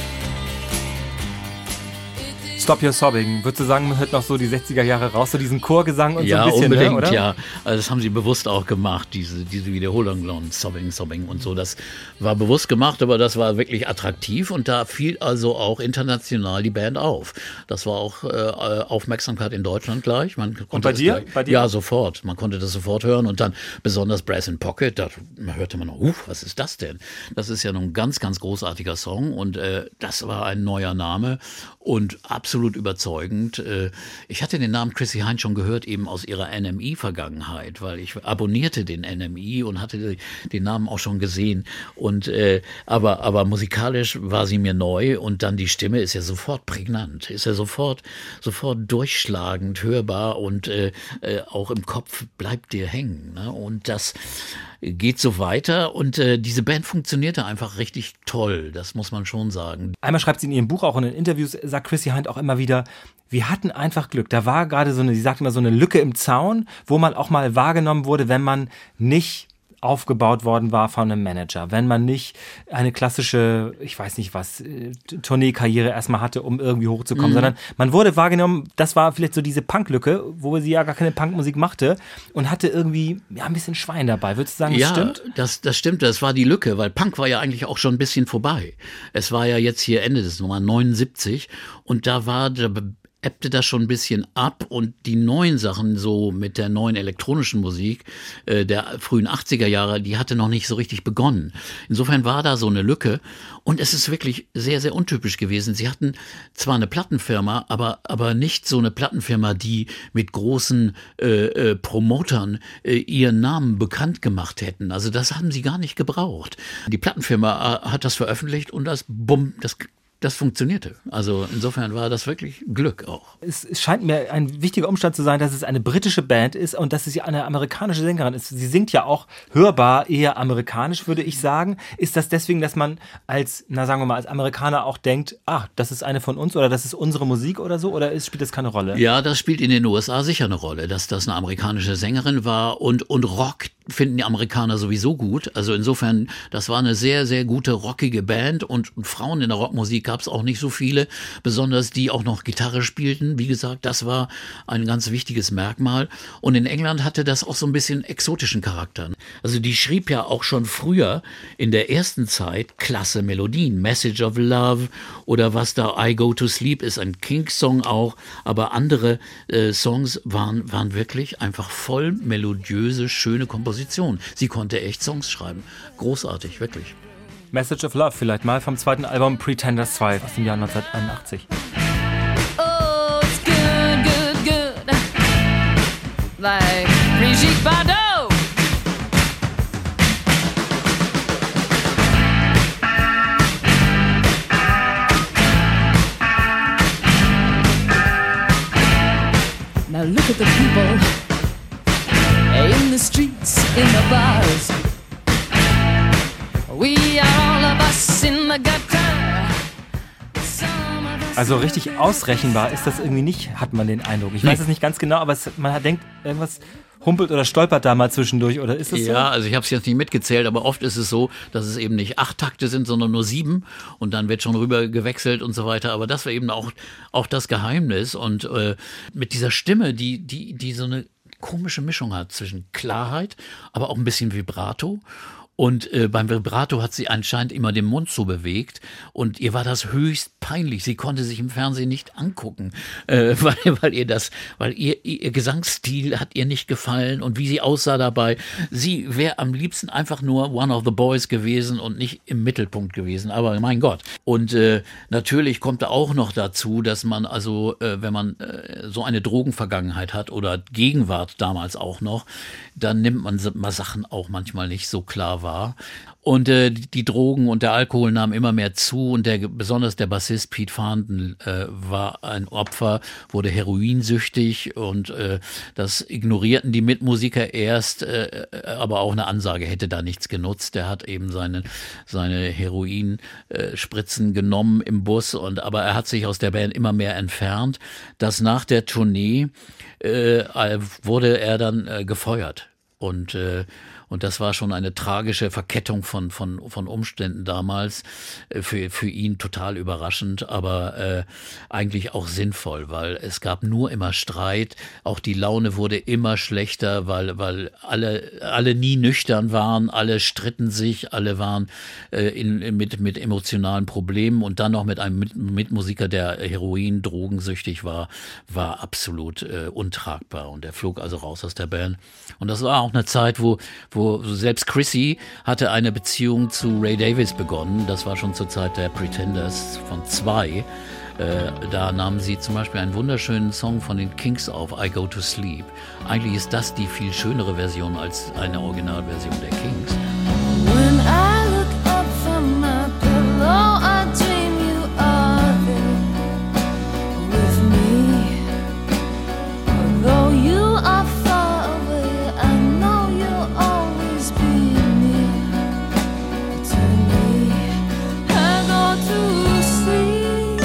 It is Stop Your Sobbing. Würdest du sagen, man hört noch so die sechziger Jahre raus, so diesen Chorgesang und Ja, so ein bisschen, unbedingt, ne, oder? ja. Also das haben sie bewusst auch gemacht, diese, diese Wiederholung, Sobbing, Sobbing und so. Das war bewusst gemacht, aber das war wirklich attraktiv und da fiel also auch international die Band auf. Das war auch äh, Aufmerksamkeit in Deutschland gleich. Man konnte Und bei das dir? Gleich, bei dir? Ja, sofort. Man konnte das sofort hören und dann besonders Brass in Pocket, da hörte man, uh, was ist das denn? Das ist ja nun ein ganz, ganz großartiger Song und äh, das war ein neuer Name und absolut überzeugend. Ich hatte den Namen Chrissie Hynde schon gehört, eben aus ihrer N M I-Vergangenheit, weil ich abonnierte den N M I und hatte den Namen auch schon gesehen. Und äh, aber, aber musikalisch war sie mir neu und dann die Stimme ist ja sofort prägnant, ist ja sofort, sofort durchschlagend, hörbar und äh, äh, auch im Kopf bleibt dir hängen. Ne? Und das geht so weiter und äh, diese Band funktionierte einfach richtig toll, das muss man schon sagen. Einmal schreibt sie in ihrem Buch, auch in den Interviews, sagt Chrissie Hynde auch immer wieder, wir hatten einfach Glück. Da war gerade so eine, sie sagt immer, so eine Lücke im Zaun, wo man auch mal wahrgenommen wurde, wenn man nicht aufgebaut worden war von einem Manager, wenn man nicht eine klassische, ich weiß nicht was, Tourneekarriere erstmal hatte, um irgendwie hochzukommen, mhm. sondern man wurde wahrgenommen, das war vielleicht so diese Punklücke, wo sie ja gar keine Punkmusik machte und hatte irgendwie ja, ein bisschen Schwein dabei. Würdest du sagen, das ja, stimmt? Ja, das, das stimmt, das war die Lücke, weil Punk war ja eigentlich auch schon ein bisschen vorbei. Es war ja jetzt hier Ende des Nummer neunundsiebzig und da war der ebbte das schon ein bisschen ab und die neuen Sachen, so mit der neuen elektronischen Musik äh, der frühen achtziger Jahre, die hatte noch nicht so richtig begonnen. Insofern war da so eine Lücke und es ist wirklich sehr, sehr untypisch gewesen. Sie hatten zwar eine Plattenfirma, aber, aber nicht so eine Plattenfirma, die mit großen äh, äh, Promotern äh, ihren Namen bekannt gemacht hätten. Also das haben sie gar nicht gebraucht. Die Plattenfirma äh, hat das veröffentlicht und das bumm, das Das funktionierte. Also insofern war das wirklich Glück auch. Es scheint mir ein wichtiger Umstand zu sein, dass es eine britische Band ist und dass es ja eine amerikanische Sängerin ist. Sie singt ja auch hörbar eher amerikanisch, würde ich sagen. Ist das deswegen, dass man als, na sagen wir mal, als Amerikaner auch denkt, ah, das ist eine von uns oder das ist unsere Musik oder so? Oder ist, spielt das keine Rolle? Ja, das spielt in den U S A sicher eine Rolle, dass das eine amerikanische Sängerin war und, und Rock finden die Amerikaner sowieso gut. Also insofern, das war eine sehr, sehr gute rockige Band und, und Frauen in der Rockmusik gab es auch nicht so viele, besonders die auch noch Gitarre spielten. Wie gesagt, das war ein ganz wichtiges Merkmal. Und in England hatte das auch so ein bisschen exotischen Charakter. Also die schrieb ja auch schon früher in der ersten Zeit klasse Melodien. Message of Love oder was da I Go to Sleep ist, ein Kinks-Song auch. Aber andere äh, Songs waren, waren wirklich einfach voll melodiöse, schöne Kompositionen. Sie konnte echt Songs schreiben. Großartig, wirklich. Message of Love vielleicht mal vom zweiten Album Pretenders zwei aus dem Jahr neunzehnhunderteinundachtzig. Oh, it's good, good, good. Like Brigitte Bardot. Now look at the people in the streets, in the bars. We are all of us in the gutter. Also richtig ausrechenbar ist das irgendwie nicht, hat man den Eindruck. Ich weiß es nicht ganz genau, aber es, man denkt, irgendwas humpelt oder stolpert da mal zwischendurch, oder ist das so? Ja, also ich habe es jetzt nicht mitgezählt, aber oft ist es so, dass es eben nicht acht Takte sind, sondern nur sieben und dann wird schon rüber gewechselt und so weiter. Aber das war eben auch, auch das Geheimnis und äh, mit dieser Stimme, die, die, die so eine komische Mischung hat zwischen Klarheit, aber auch ein bisschen Vibrato. Und äh, beim Vibrato hat sie anscheinend immer den Mund so bewegt und ihr war das höchst peinlich. Sie konnte sich im Fernsehen nicht angucken, äh, weil, weil ihr das, weil ihr, ihr Gesangsstil hat ihr nicht gefallen und wie sie aussah dabei. Sie wäre am liebsten einfach nur one of the boys gewesen und nicht im Mittelpunkt gewesen. Aber mein Gott. Und äh, natürlich kommt da auch noch dazu, dass man also, äh, wenn man äh, so eine Drogenvergangenheit hat oder Gegenwart damals auch noch, dann nimmt man mal Sachen auch manchmal nicht so klar wahr. War. Und äh, die Drogen und der Alkohol nahmen immer mehr zu und der, besonders der Bassist Pete Farndon äh, war ein Opfer, wurde heroinsüchtig und äh, das ignorierten die Mitmusiker erst, äh, aber auch eine Ansage hätte da nichts genutzt. Der hat eben seine, seine Heroinspritzen äh, genommen im Bus und aber er hat sich aus der Band immer mehr entfernt. Dass nach der Tournee äh, wurde er dann äh, gefeuert und äh, Und das war schon eine tragische Verkettung von von von Umständen damals, für für ihn total überraschend, aber äh, eigentlich auch sinnvoll, weil es gab nur immer Streit. Auch die Laune wurde immer schlechter, weil weil alle alle nie nüchtern waren, alle stritten sich, alle waren äh, in, mit mit emotionalen Problemen und dann noch mit einem mit, Mitmusiker, der Heroin, drogensüchtig war, war absolut äh, untragbar und er flog also raus aus der Band. Und das war auch eine Zeit, wo wo selbst Chrissy hatte eine Beziehung zu Ray Davies begonnen. Das war schon zur Zeit der Pretenders von zwei. Äh, da nahmen sie zum Beispiel einen wunderschönen Song von den Kinks auf, I Go to Sleep. Eigentlich ist das die viel schönere Version als eine Originalversion der Kinks. When I look up from my pillow, I dream you are there with me. Although you are far away, I know you'll always be near to me. I go to sleep,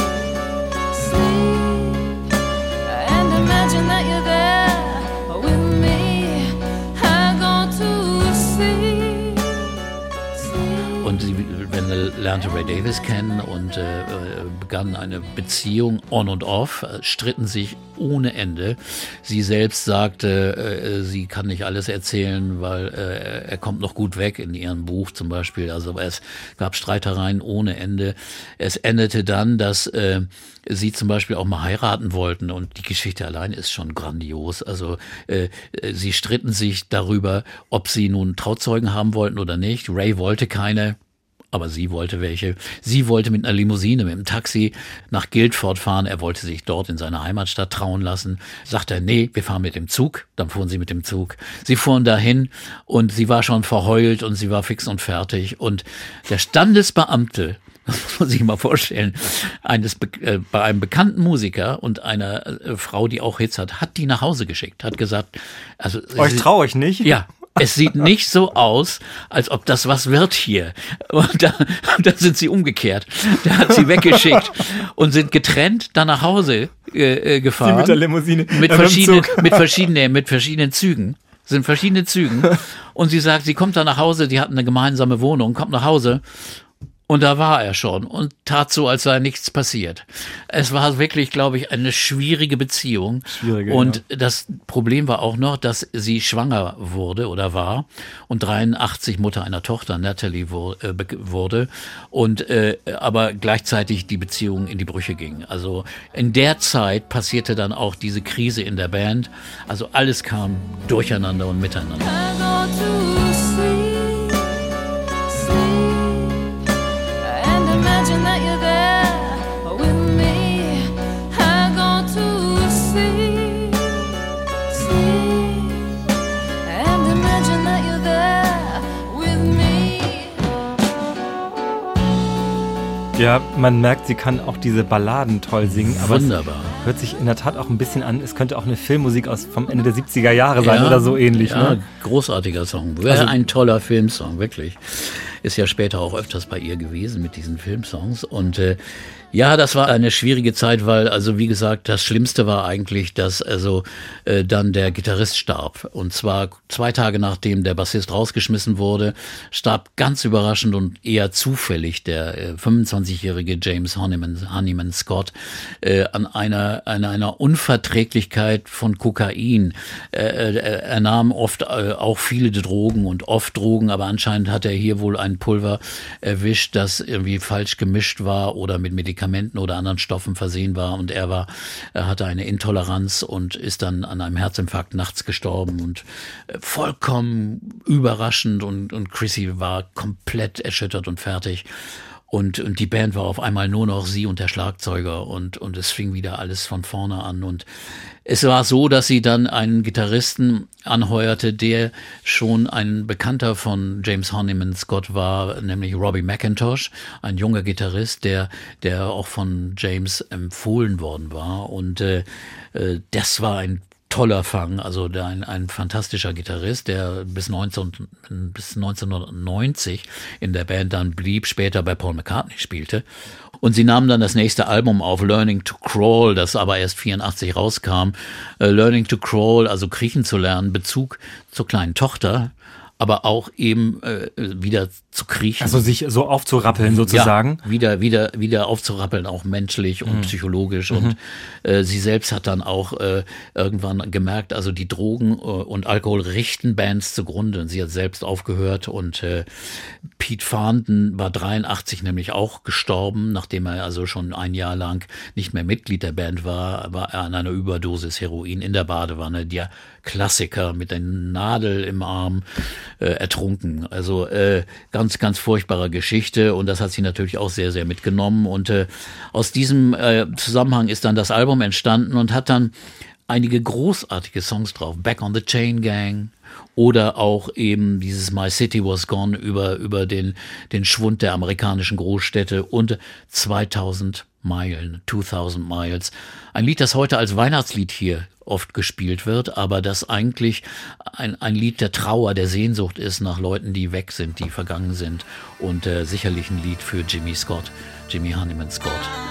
sleep, and imagine that you're there with me. I go to sleep, sleep. Und sie lernte Ray Davies kennen und äh, begann eine Beziehung on und off, äh, stritten sich ohne Ende. Sie selbst sagte, äh, sie kann nicht alles erzählen, weil äh, er kommt noch gut weg in ihrem Buch zum Beispiel. Also es gab Streitereien ohne Ende. Es endete dann, dass äh, sie zum Beispiel auch mal heiraten wollten und die Geschichte allein ist schon grandios. Also äh, sie stritten sich darüber, ob sie nun Trauzeugen haben wollten oder nicht. Ray wollte keine. Aber sie wollte welche. Sie wollte mit einer Limousine, mit einem Taxi nach Guildford fahren. Er wollte sich dort in seiner Heimatstadt trauen lassen. Sagte er, nee, wir fahren mit dem Zug. Dann fuhren sie mit dem Zug. Sie fuhren dahin und sie war schon verheult und sie war fix und fertig. Und der Standesbeamte, das muss man sich mal vorstellen, eines äh, bei einem bekannten Musiker und einer äh, Frau, die auch Hits hat, hat die nach Hause geschickt. Hat gesagt, also euch traue ich nicht. Ja. Es sieht nicht so aus, als ob das was wird hier. Und da, da sind sie umgekehrt. Der hat sie weggeschickt und sind getrennt dann nach Hause äh, gefahren. Sie mit der Limousine. Mit verschiedenen, mit verschiedenen, mit verschiedenen Zügen. Sind verschiedene Zügen. Und sie sagt, sie kommt dann nach Hause, die hatten eine gemeinsame Wohnung, kommt nach Hause Und da war er schon und tat so, als sei nichts passiert. Es war wirklich, glaube ich, eine schwierige Beziehung. Schwierige, und ja. Das Problem war auch noch, dass sie schwanger wurde oder war und dreiundachtzig Mutter einer Tochter, Natalie, wurde und äh, aber gleichzeitig die Beziehung in die Brüche ging. Also in der Zeit passierte dann auch diese Krise in der Band. Also alles kam durcheinander und miteinander. I go to sleep, sleep, and imagine that you're there with me. I go to sleep, sleep, and imagine that you're there with me. Ja, man merkt, sie kann auch diese Balladen toll singen. Aber Wunderbar. Es hört sich in der Tat auch ein bisschen an, es könnte auch eine Filmmusik aus vom Ende der siebziger Jahre sein Ja, oder so ähnlich. Ja, Ne? großartiger Song. Wäre Also- ein toller Filmsong, wirklich. Ist ja später auch öfters bei ihr gewesen mit diesen Filmsongs. Und äh, ja, das war eine schwierige Zeit, weil, also wie gesagt, das Schlimmste war eigentlich, dass also äh, dann der Gitarrist starb. Und zwar zwei Tage nachdem der Bassist rausgeschmissen wurde, starb ganz überraschend und eher zufällig der äh, fünfundzwanzigjährige James Honeyman, Honeyman Scott äh, an einer an einer Unverträglichkeit von Kokain. Äh, äh, er nahm oft äh, auch viele Drogen und oft Drogen, aber anscheinend hat er hier wohl ein Pulver erwischt, das irgendwie falsch gemischt war oder mit Medikamenten oder anderen Stoffen versehen war und er war, er hatte eine Intoleranz und ist dann an einem Herzinfarkt nachts gestorben und äh, vollkommen überraschend und, und Chrissy war komplett erschüttert und fertig. Und, und die Band war auf einmal nur noch sie und der Schlagzeuger und, und es fing wieder alles von vorne an. Und es war so, dass sie dann einen Gitarristen anheuerte, der schon ein Bekannter von James Honeyman Scott war, nämlich Robbie McIntosh, ein junger Gitarrist, der, der auch von James empfohlen worden war. Und äh, das war ein toller Fang, also der, ein, ein fantastischer Gitarrist, der bis, neunzehn, bis neunzehnhundertneunzig in der Band dann blieb, später bei Paul McCartney spielte. Und sie nahmen dann das nächste Album auf, Learning to Crawl, das aber erst vierundachtzig rauskam. Uh, Learning to Crawl, also kriechen zu lernen, Bezug zur kleinen Tochter, aber auch eben äh, wieder zu kriechen. Also sich so aufzurappeln sozusagen. Ja, wieder, wieder, wieder aufzurappeln, auch menschlich und mhm. psychologisch. Und mhm. äh, sie selbst hat dann auch äh, irgendwann gemerkt, also die Drogen äh, und Alkohol richten Bands zugrunde. Und sie hat selbst aufgehört und äh, Pete Farndon war dreiundachtzig nämlich auch gestorben, nachdem er also schon ein Jahr lang nicht mehr Mitglied der Band war, war er an einer Überdosis Heroin in der Badewanne, der Klassiker mit der Nadel im Arm äh, ertrunken. Also äh, ganz, ganz furchtbare Geschichte und das hat sie natürlich auch sehr, sehr mitgenommen und äh, aus diesem äh, Zusammenhang ist dann das Album entstanden und hat dann einige großartige Songs drauf. Back on the Chain Gang oder auch eben dieses My City Was Gone über, über den, den Schwund der amerikanischen Großstädte und zweitausend Meilen, zweitausend Miles. Ein Lied, das heute als Weihnachtslied hier oft gespielt wird, aber das eigentlich ein, ein Lied der Trauer, der Sehnsucht ist nach Leuten, die weg sind, die vergangen sind und äh, sicherlich ein Lied für Jimmy Scott, Jimmy Honeyman Scott.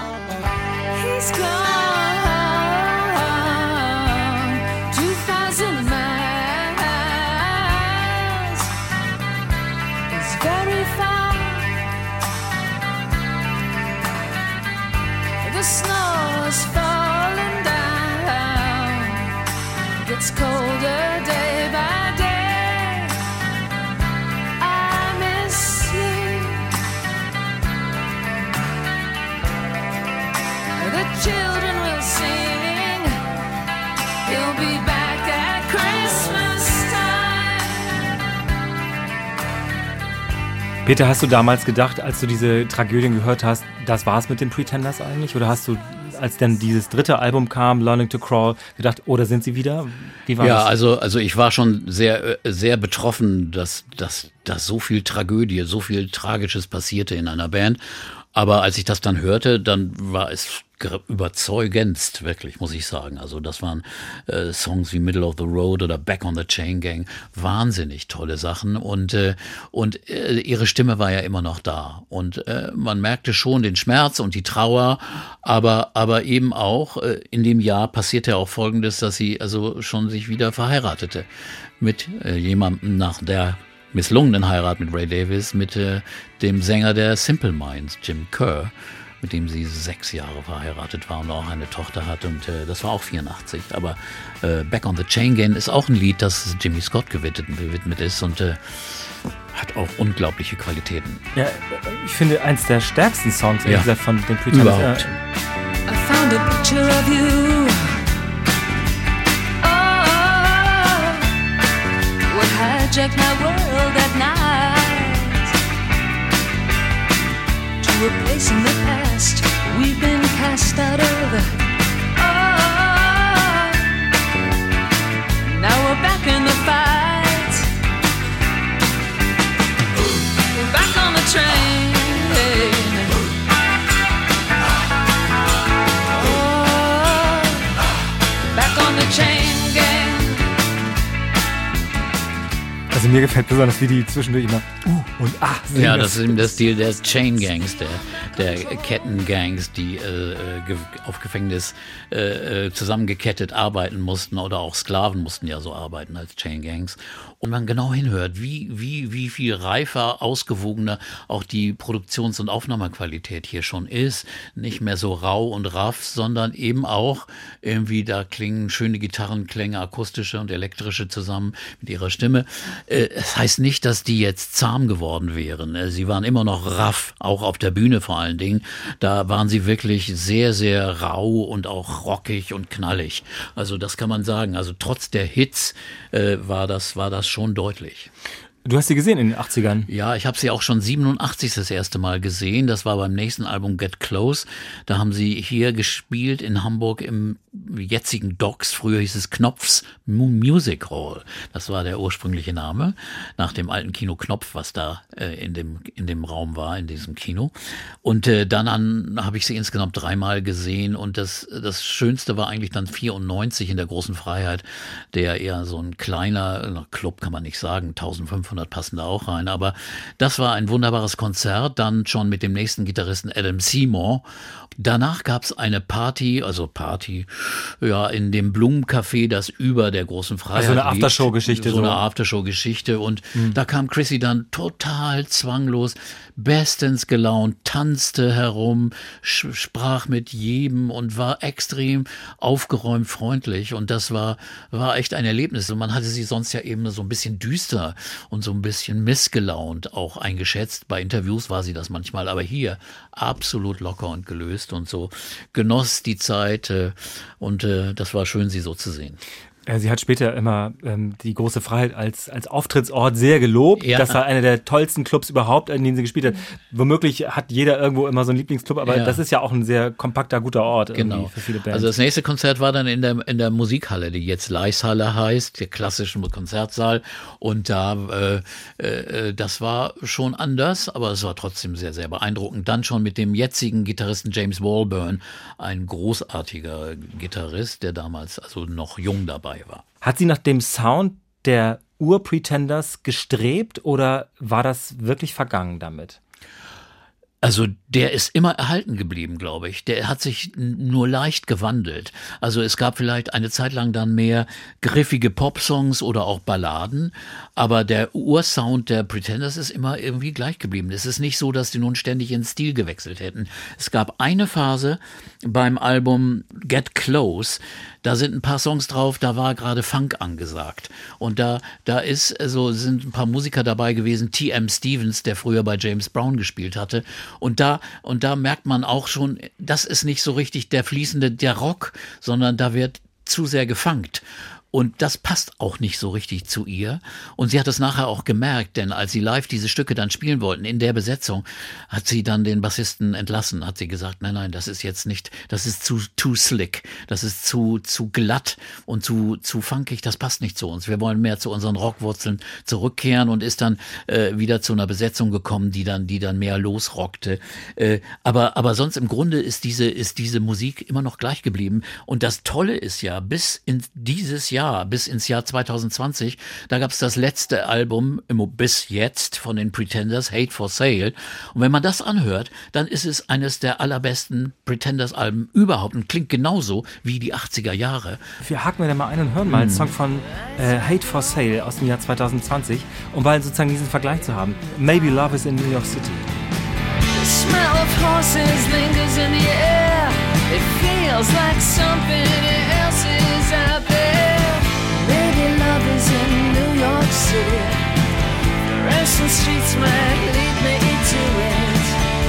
He's gone, two thousand miles. It's very far. The snow is falling down. It's colder day by day. I miss you. The children will sing. He'll be back at Christmas time. Peter, hast du damals gedacht, als du diese Tragödien gehört hast, das war's mit den Pretenders eigentlich? Oder hast du, als dann dieses dritte Album kam, Learning to Crawl, gedacht, oh, da sind sie wieder? Wie war ja, das? also, also ich war schon sehr, sehr betroffen, dass, dass, dass so viel Tragödie, so viel Tragisches passierte in einer Band. Aber als ich das dann hörte, dann war es überzeugendst, wirklich, muss ich sagen. Also das waren äh, Songs wie Middle of the Road oder Back on the Chain Gang, wahnsinnig tolle Sachen und äh, und äh, ihre Stimme war ja immer noch da und äh, man merkte schon den Schmerz und die Trauer, aber aber eben auch äh, in dem Jahr passierte auch Folgendes, dass sie also schon sich wieder verheiratete mit äh, jemandem nach der misslungenen Heirat mit Ray Davies mit äh, dem Sänger der Simple Minds, Jim Kerr, mit dem sie sechs Jahre verheiratet war und auch eine Tochter hat. Und äh, das war auch vierundachtzig. Aber äh, Back on the Chain Gang ist auch ein Lied, das Jimmy Scott gewidmet, gewidmet ist und äh, hat auch unglaubliche Qualitäten. Ja, ich finde, eins der stärksten Songs ja. gesagt, von den Pretenders. Überhaupt. I found a picture of you. Oh, what hijacked my world at night. To a place in the past we've been cast out of. Oh, now we're back in the fight. We're back on the train. Chain Gang. Also mir gefällt besonders, wie die zwischendurch immer uh und ah singen. Ja, das ist eben der Stil der Chain Gangs, der, der Kettengangs, die äh, auf Gefängnis äh, zusammengekettet arbeiten mussten oder auch Sklaven mussten ja so arbeiten als Chain Gangs. Und man genau hinhört, wie, wie, wie viel reifer, ausgewogener auch die Produktions- und Aufnahmequalität hier schon ist. Nicht mehr so rau und raff, sondern eben auch irgendwie, da klingen schöne Gitarrenklänge, akustische und elektrische zusammen mit ihrer Stimme. Es heißt nicht, dass die jetzt zahm geworden wären. Sie waren immer noch raff, auch auf der Bühne vor allen Dingen. Da waren sie wirklich sehr, sehr rau und auch rockig und knallig. Also das kann man sagen. Also trotz der Hits äh, war das, war das schon deutlich. Du hast sie gesehen in den achtzigern? Ja, ich habe sie auch schon siebenundachtzig das erste Mal gesehen. Das war beim nächsten Album Get Close. Da haben sie hier gespielt in Hamburg im jetzigen Docks. Früher hieß es Knopfs Music Hall. Das war der ursprüngliche Name, nach dem alten Kino Knopf, was da äh, in dem in dem Raum war, in diesem Kino. Und äh, dann habe ich sie insgesamt dreimal gesehen. Und das das Schönste war eigentlich dann vierundneunzig in der Großen Freiheit, der eher so ein kleiner Club, kann man nicht sagen, eintausendfünfhundert passen da auch rein. Aber das war ein wunderbares Konzert, dann schon mit dem nächsten Gitarristen Adam Seymour. Danach gab es eine Party, also Party, ja, in dem Blumencafé, das über der Großen Freiheit also eine liegt. Aftershow-Geschichte. So, so eine Aftershow-Geschichte. Und mhm. da kam Chrissy dann total zwanglos, bestens gelaunt, tanzte herum, sprach mit jedem und war extrem aufgeräumt, freundlich. Und das war, war echt ein Erlebnis. Und man hatte sie sonst ja eben so ein bisschen düster und so ein bisschen missgelaunt auch eingeschätzt. Bei Interviews war sie das manchmal, aber hier absolut locker und gelöst und so genoss die Zeit äh, und äh, das war schön, sie so zu sehen. Sie hat später immer ähm, die Große Freiheit als, als Auftrittsort sehr gelobt. Ja. Das war einer der tollsten Clubs überhaupt, in denen sie gespielt hat. Womöglich hat jeder irgendwo immer so einen Lieblingsclub, aber ja. das ist ja auch ein sehr kompakter, guter Ort genau. für viele Bands. Also das nächste Konzert war dann in der, in der Musikhalle, die jetzt Leishalle heißt, der klassische Konzertsaal. Und da, äh, äh, das war schon anders, aber es war trotzdem sehr, sehr beeindruckend. Dann schon mit dem jetzigen Gitarristen James Walburn, ein großartiger Gitarrist, der damals also noch jung dabei war. Hat sie nach dem Sound der Ur-Pretenders gestrebt oder war das wirklich vergangen damit? Also der ist immer erhalten geblieben, glaube ich. Der hat sich nur leicht gewandelt. Also es gab vielleicht eine Zeit lang dann mehr griffige Popsongs oder auch Balladen, aber der Ursound der Pretenders ist immer irgendwie gleich geblieben. Es ist nicht so, dass die nun ständig ihren Stil gewechselt hätten. Es gab eine Phase beim Album Get Close, da sind ein paar Songs drauf, da war gerade Funk angesagt. Und da, da ist, also sind ein paar Musiker dabei gewesen, T M Stevens, der früher bei James Brown gespielt hatte. Und da, und da merkt man auch schon, das ist nicht so richtig der fließende, der Rock, sondern da wird zu sehr gefunkt. Und das passt auch nicht so richtig zu ihr. Und sie hat es nachher auch gemerkt, denn als sie live diese Stücke dann spielen wollten, in der Besetzung, hat sie dann den Bassisten entlassen, hat sie gesagt, nein, nein, das ist jetzt nicht, das ist zu, too slick, das ist zu, zu glatt und zu, zu funkig, das passt nicht zu uns. Wir wollen mehr zu unseren Rockwurzeln zurückkehren und ist dann äh, wieder zu einer Besetzung gekommen, die dann, die dann mehr losrockte. Äh, aber, aber sonst im Grunde ist diese, ist diese Musik immer noch gleich geblieben. Und das Tolle ist ja, bis in dieses Jahr Jahr, bis ins Jahr zweitausendzwanzig, da gab es das letzte Album bis jetzt von den Pretenders, Hate for Sale. Und wenn man das anhört, dann ist es eines der allerbesten Pretenders-Alben überhaupt und klingt genauso wie die achtziger Jahre. Wir haken wir da mal ein und hören mal einen Song von äh, Hate for Sale aus dem Jahr zweitausendzwanzig, um mal sozusagen diesen Vergleich zu haben. Maybe Love is in New York City. The smell of horses lingers in the air. It feels like something else is out there. Maybe love is in New York City. The restless streets might lead me to it.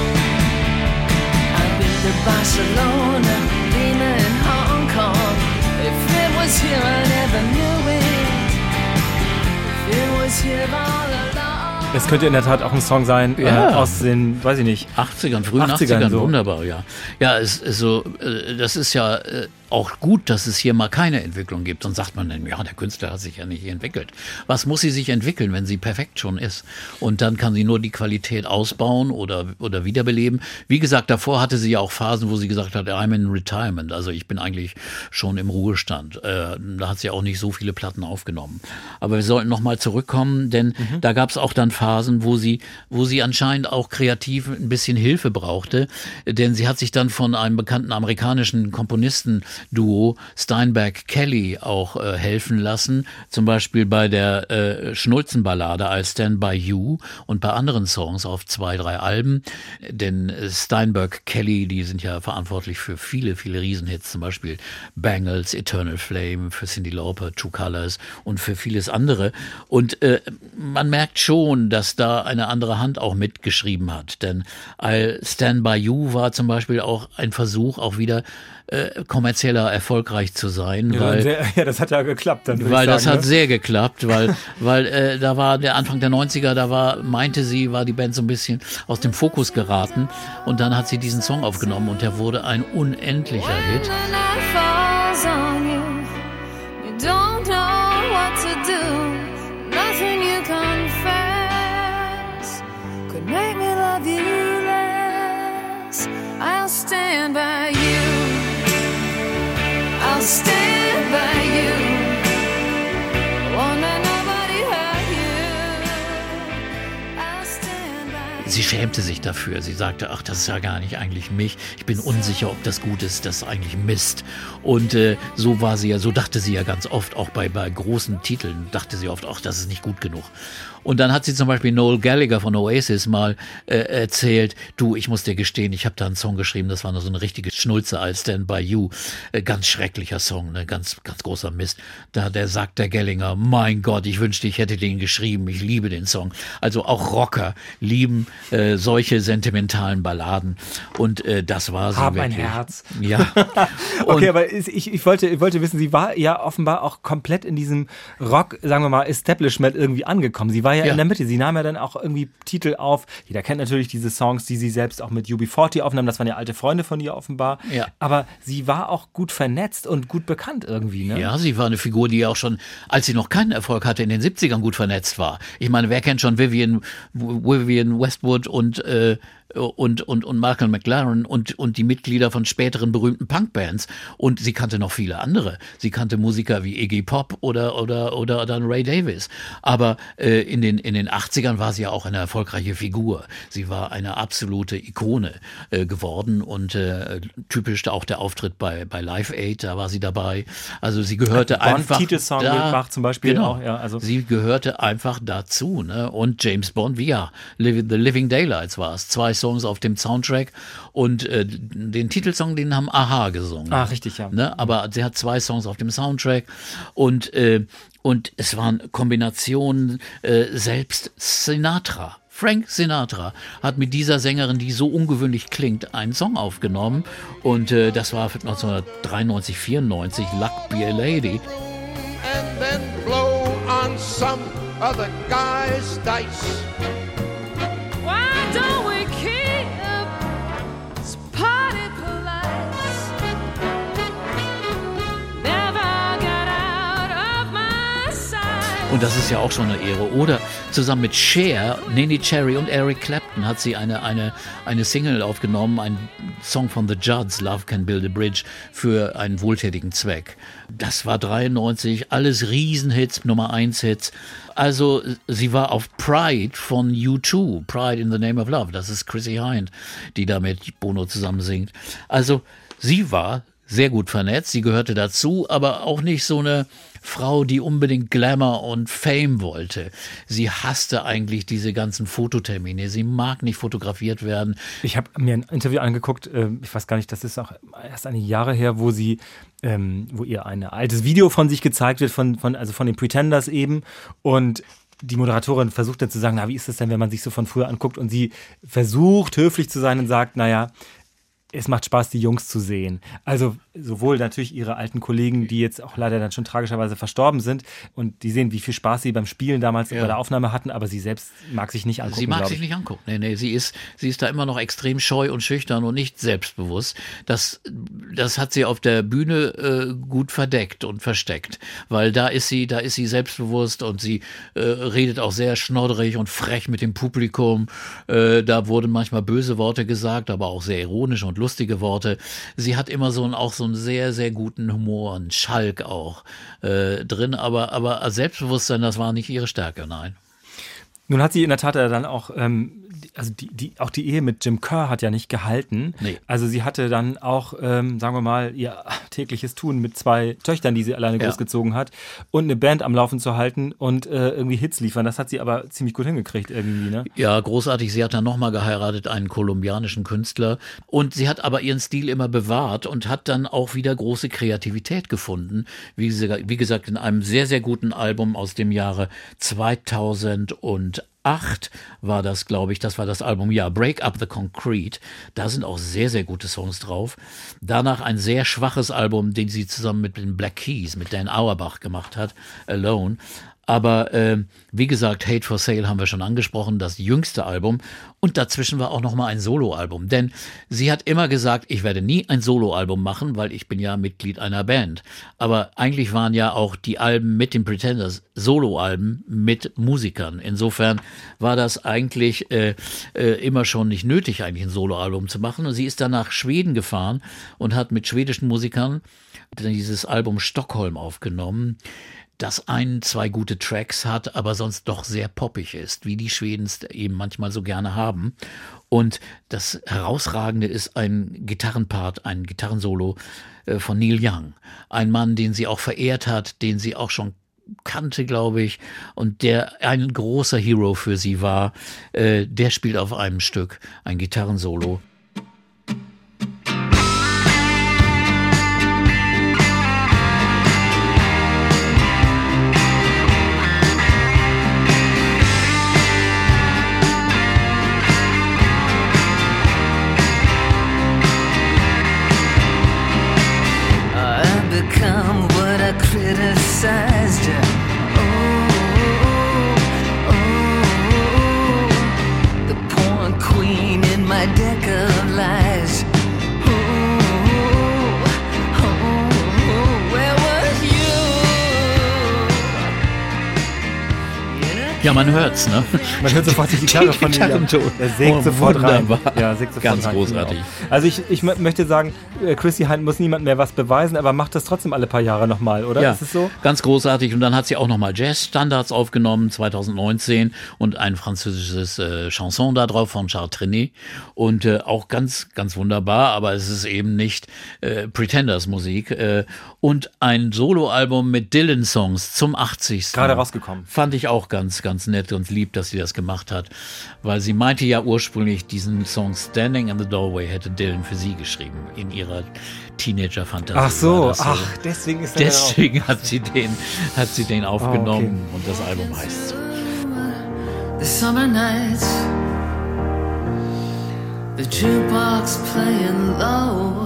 I've been to Barcelona, Lima and Hong Kong. If it was here I never knew it. If it was here all along. Es könnte in der Tat auch ein Song sein Ja. äh, aus den, weiß ich nicht, achtzigern, frühen achtzigern, achtzigern, so. wunderbar, ja. Ja, es ist so, äh, das ist ja äh, auch gut, dass es hier mal keine Entwicklung gibt. Sonst sagt man dann, ja, der Künstler hat sich ja nicht entwickelt. Was muss sie sich entwickeln, wenn sie perfekt schon ist? Und dann kann sie nur die Qualität ausbauen oder, oder wiederbeleben. Wie gesagt, davor hatte sie ja auch Phasen, wo sie gesagt hat, I'm in retirement. Also ich bin eigentlich schon im Ruhestand. Äh, da hat sie auch nicht so viele Platten aufgenommen. Aber wir sollten nochmal zurückkommen, denn mhm. da gab es auch dann Phasen, wo sie, wo sie anscheinend auch kreativ ein bisschen Hilfe brauchte. Denn sie hat sich dann von einem bekannten amerikanischen Komponisten-Duo Steinberg-Kelly auch äh, helfen lassen. Zum Beispiel bei der äh, Schnulzenballade I Stand By You und bei anderen Songs auf zwei, drei Alben. Denn äh, Steinberg-Kelly, die sind ja verantwortlich für viele, viele Riesenhits. Zum Beispiel Bangles, Eternal Flame, für Cyndi Lauper, True Colors und für vieles andere. Und äh, man merkt schon, dass da eine andere Hand auch mitgeschrieben hat. Denn I Stand By You war zum Beispiel auch ein Versuch, auch wieder äh, kommerzieller erfolgreich zu sein. Ja, weil, sehr, ja, das hat ja geklappt. Dann, weil ich sagen, das hat ne? sehr geklappt, weil, weil äh, da war der Anfang der neunziger, da war, meinte sie, war die Band so ein bisschen aus dem Fokus geraten. Und dann hat sie diesen Song aufgenommen und der wurde ein unendlicher Hit. When the night falls on you, you don't know what to do. Nothing you confess could make me love you less. I'll stand by you. I'll stand by you. Won't let nobody hurt you. I'll stand by you. Sie schämte sich dafür. Sie sagte, ach, das ist ja gar nicht eigentlich mich. Ich bin unsicher, ob das gut ist. Das ist eigentlich Mist. Und äh, so war sie ja, so dachte sie ja ganz oft, auch bei, bei großen Titeln, dachte sie oft, ach, das ist nicht gut genug. Und dann hat sie zum Beispiel Noel Gallagher von Oasis mal äh, erzählt, du, ich muss dir gestehen, ich habe da einen Song geschrieben, das war noch so eine richtige Schnulze, I Stand By You. Äh, ganz schrecklicher Song, ne? ganz, ganz großer Mist. Da der sagt der Gallagher, mein Gott, ich wünschte, ich hätte den geschrieben, ich liebe den Song. Also auch Rocker lieben äh, solche sentimentalen Balladen. Und äh, das war sie Hab wirklich. ein Herz. Ja. Okay, aber ich, ich, wollte, ich wollte wissen, sie war ja offenbar auch komplett in diesem Rock, sagen wir mal, Establishment irgendwie angekommen. Sie war ja, Ja. in der Mitte. Sie nahm ja dann auch irgendwie Titel auf. Jeder kennt natürlich diese Songs, die sie selbst auch mit U B vierzig aufnahm. Das waren ja alte Freunde von ihr offenbar. Ja. Aber sie war auch gut vernetzt und gut bekannt irgendwie, ne? Ja, sie war eine Figur, die auch schon, als sie noch keinen Erfolg hatte, in den siebzigern gut vernetzt war. Ich meine, wer kennt schon Vivian, Vivian Westwood und äh, und, und, und Malcolm McLaren und, und die Mitglieder von späteren berühmten Punkbands. Und sie kannte noch viele andere. Sie kannte Musiker wie Iggy Pop oder, oder, oder dann Ray Davies. Aber äh, in, den, in den achtzigern war sie ja auch eine erfolgreiche Figur. Sie war eine absolute Ikone äh, geworden und äh, typisch auch der Auftritt bei, bei Live Aid, da war sie dabei. Also sie gehörte Hat einfach Titelsong da, gemacht zum Beispiel genau, auch. Ja, also. sie gehörte einfach dazu. Ne? Und James Bond, wie ja, Liv- The Living Daylights war es. Zwei Songs auf dem Soundtrack und äh, den Titelsong, den haben A-ha gesungen. Ah, richtig, ja. Ne? Aber sie hat zwei Songs auf dem Soundtrack und, äh, und es waren Kombinationen, äh, selbst Sinatra. Frank Sinatra hat mit dieser Sängerin, die so ungewöhnlich klingt, einen Song aufgenommen und äh, das war neunzehnhundertdreiundneunzig, vierundneunzig, Luck Be a Lady. And then blow on some other guy's dice. Why don't we keep this party polite? Never get out of my sight. Und das ist ja auch schon eine Ehre. Oder zusammen mit Cher, Neneh Cherry und Eric Clapton hat sie eine, eine, eine Single aufgenommen, ein Song von The Judds, Love Can Build a Bridge, für einen wohltätigen Zweck. Das war dreiundneunzig, alles Riesenhits, Nummer eins Hits. Also sie war auf Pride von U zwei, Pride in the Name of Love. Das ist Chrissie Hynde, die da mit Bono zusammen singt. Also sie war sehr gut vernetzt, sie gehörte dazu, aber auch nicht so eine Frau, die unbedingt Glamour und Fame wollte. Sie hasste eigentlich diese ganzen Fototermine. Sie mag nicht fotografiert werden. Ich habe mir ein Interview angeguckt, äh, ich weiß gar nicht, das ist auch erst einige Jahre her, wo sie, ähm, wo ihr ein altes Video von sich gezeigt wird, von, von, also von den Pretenders eben. Und die Moderatorin versucht dann zu sagen, na, wie ist das denn, wenn man sich so von früher anguckt? Und sie versucht, höflich zu sein und sagt, naja, es macht Spaß, die Jungs zu sehen. Also sowohl natürlich ihre alten Kollegen, die jetzt auch leider dann schon tragischerweise verstorben sind, und die sehen, wie viel Spaß sie beim Spielen damals ja. bei der Aufnahme hatten, aber sie selbst mag sich nicht angucken. Sie mag sich nicht angucken. Nee, nee, sie ist, sie ist da immer noch extrem scheu und schüchtern und nicht selbstbewusst. Das, das hat sie auf der Bühne äh, gut verdeckt und versteckt, weil da ist sie, da ist sie selbstbewusst und sie äh, redet auch sehr schnodderig und frech mit dem Publikum. Äh, da wurden manchmal böse Worte gesagt, aber auch sehr ironische und lustige Worte. Sie hat immer so einen, auch so einen sehr, sehr guten Humor, einen Schalk auch äh, drin, aber, aber Selbstbewusstsein, das war nicht ihre Stärke, nein. Nun hat sie in der Tat dann auch, ähm, also die, die, auch die Ehe mit Jim Kerr hat ja nicht gehalten. Nee. Also sie hatte dann auch, ähm, sagen wir mal, ihr tägliches Tun mit zwei Töchtern, die sie alleine ja. großgezogen hat, und eine Band am Laufen zu halten und äh, irgendwie Hits liefern. Das hat sie aber ziemlich gut hingekriegt irgendwie, ne? Ja, großartig. Sie hat dann nochmal geheiratet, einen kolumbianischen Künstler. Und sie hat aber ihren Stil immer bewahrt und hat dann auch wieder große Kreativität gefunden. Wie, sie, wie gesagt, in einem sehr, sehr guten Album aus dem Jahre zweitausendacht war das, glaube ich, das war das Album, ja, Break Up the Concrete. Da sind auch sehr, sehr gute Songs drauf. Danach ein sehr schwaches Album, den sie zusammen mit den Black Keys, mit Dan Auerbach gemacht hat, Alone. Aber äh, wie gesagt, Hate for Sale haben wir schon angesprochen, das jüngste Album. Und dazwischen war auch noch mal ein Soloalbum. Denn sie hat immer gesagt, ich werde nie ein Soloalbum machen, weil ich bin ja Mitglied einer Band. Aber eigentlich waren ja auch die Alben mit den Pretenders Soloalben mit Musikern. Insofern war das eigentlich äh, äh, immer schon nicht nötig, eigentlich ein Soloalbum zu machen. Und sie ist dann nach Schweden gefahren und hat mit schwedischen Musikern dieses Album Stockholm aufgenommen, das ein, zwei gute Tracks hat, aber sonst doch sehr poppig ist, wie die Schweden es eben manchmal so gerne haben. Und das Herausragende ist ein Gitarrenpart, ein Gitarrensolo äh, von Neil Young. Ein Mann, den sie auch verehrt hat, den sie auch schon kannte, glaube ich, und der ein großer Hero für sie war. Äh, der spielt auf einem Stück ein Gitarrensolo. Become what I criticized you. Oh, oh, oh, the porn queen in my deck of lies. Oh, oh, where was you? Ja, man hört's, ne? Man hört sofort die Gitarre von ihm. Er sägt oh, sofort wunderbar. rein. Ja, sägt sofort Ganz rein. großartig. Also ich, ich möchte sagen, Chrissie Hynde muss niemand mehr was beweisen, aber macht das trotzdem alle paar Jahre nochmal, oder? Ja, ist es so? Ganz großartig. Und dann hat sie auch nochmal Jazz-Standards aufgenommen, zweitausendneunzehn, und ein französisches äh, Chanson da drauf von Charles Trenet. Und äh, auch ganz, ganz wunderbar, aber es ist eben nicht äh, Pretenders-Musik. Äh, und ein Soloalbum mit Dylan-Songs zum achtzigsten Gerade rausgekommen. Fand ich auch ganz, ganz nett und lieb, dass sie das gemacht hat. Weil sie meinte ja ursprünglich, diesen Song Standing in the Doorway hätte Dylan für sie geschrieben, in ihrer Teenager-Fantasie. Ach so, so. ach, deswegen ist er Deswegen hat sie den, hat sie den aufgenommen, oh, okay. Und das Album heißt so. The summer nights, the jukebox playing low.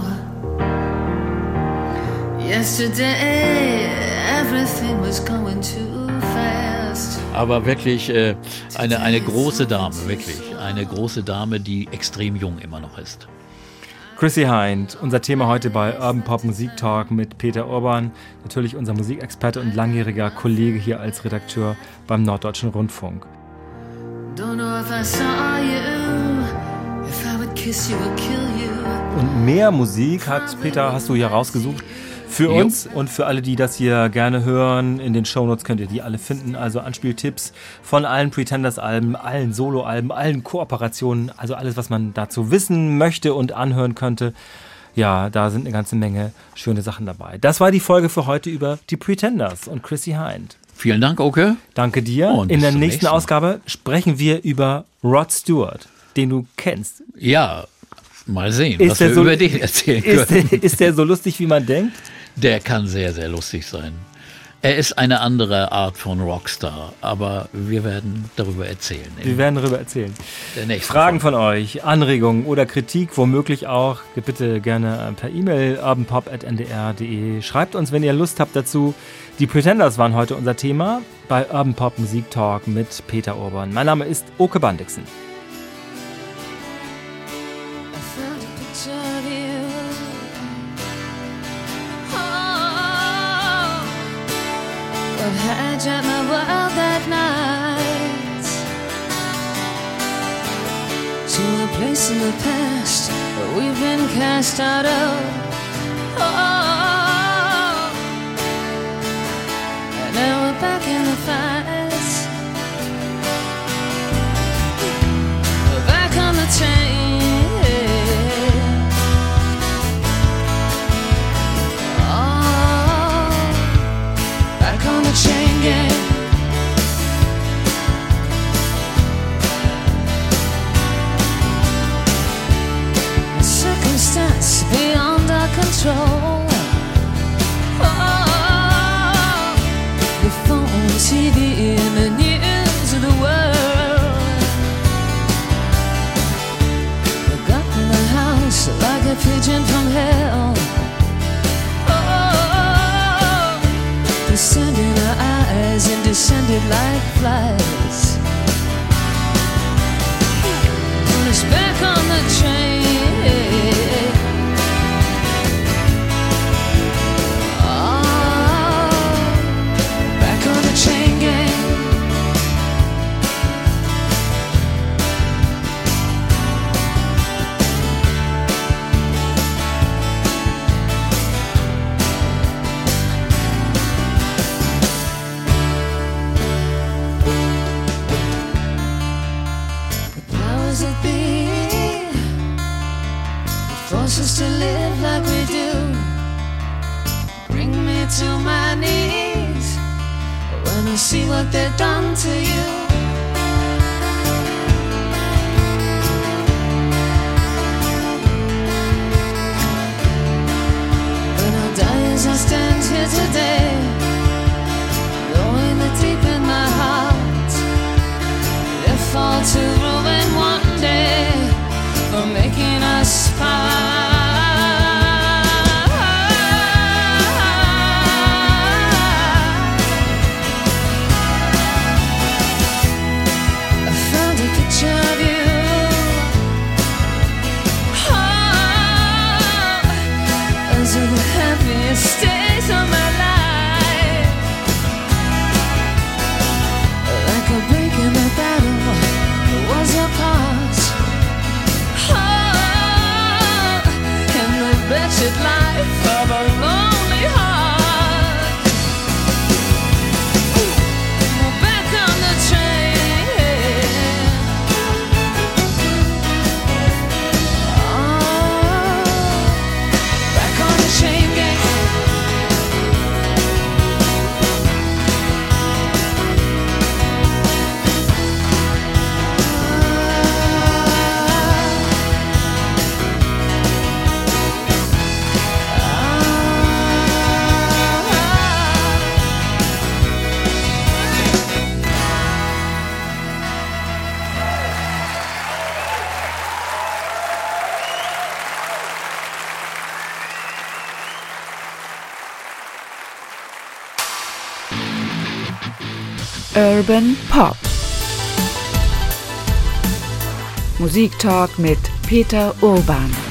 Yesterday, everything was going too fast. Aber wirklich äh, eine, eine große Dame, wirklich. Eine große Dame, die extrem jung immer noch ist. Chrissie Hynde, unser Thema heute bei Urban Pop Musik Talk mit Peter Urban, natürlich unser Musikexperte und langjähriger Kollege hier als Redakteur beim Norddeutschen Rundfunk. Und mehr Musik hat Peter, hast du hier rausgesucht, für uns jo. Und für alle, die das hier gerne hören. In den Shownotes könnt ihr die alle finden. Also Anspieltipps von allen Pretenders-Alben, allen Solo-Alben, allen Kooperationen. Also alles, was man dazu wissen möchte und anhören könnte. Ja, da sind eine ganze Menge schöne Sachen dabei. Das war die Folge für heute über die Pretenders und Chrissie Hynde. Vielen Dank, Oke. Danke dir. Und in der nächsten, nächsten Ausgabe sprechen wir über Rod Stewart, den du kennst. Ja, mal sehen, ist was wir so, über den erzählen ist können. Der, ist der so lustig, wie man denkt? Der kann sehr, sehr lustig sein. Er ist eine andere Art von Rockstar, aber wir werden darüber erzählen. Wir werden darüber erzählen. Fragen Folge. Von euch, Anregungen oder Kritik, womöglich auch, bitte gerne per E-Mail urbanpop at n d r punkt d e. Schreibt uns, wenn ihr Lust habt dazu. Die Pretenders waren heute unser Thema bei Urban Pop Musik Talk mit Peter Urban. Mein Name ist Oke Bandixen. Hijacked my world that night to a place in the past where we've been cast out of. Oh, and now we're back in the fight. We're back on the train. Oh, back on the chain gang. A circumstance beyond our control. Oh, the phone, T V, and the news of the world. I got in the house like a pigeon from hell. Descended our eyes and descended like flies. And it's back on the train. Oh, back on the chain gang. Us to live like we do, bring me to my knees when I see what they've done to you. When I die as I stand here today, knowing that deep in my heart they fall to ruin one day for making us part. Stays of my life, like a break in the battle was a part. Oh, in the wretched life of a lonely heart. We're back on the train. Oh, back on the chain gang. Urban Pop Musik Talk mit Peter Urban.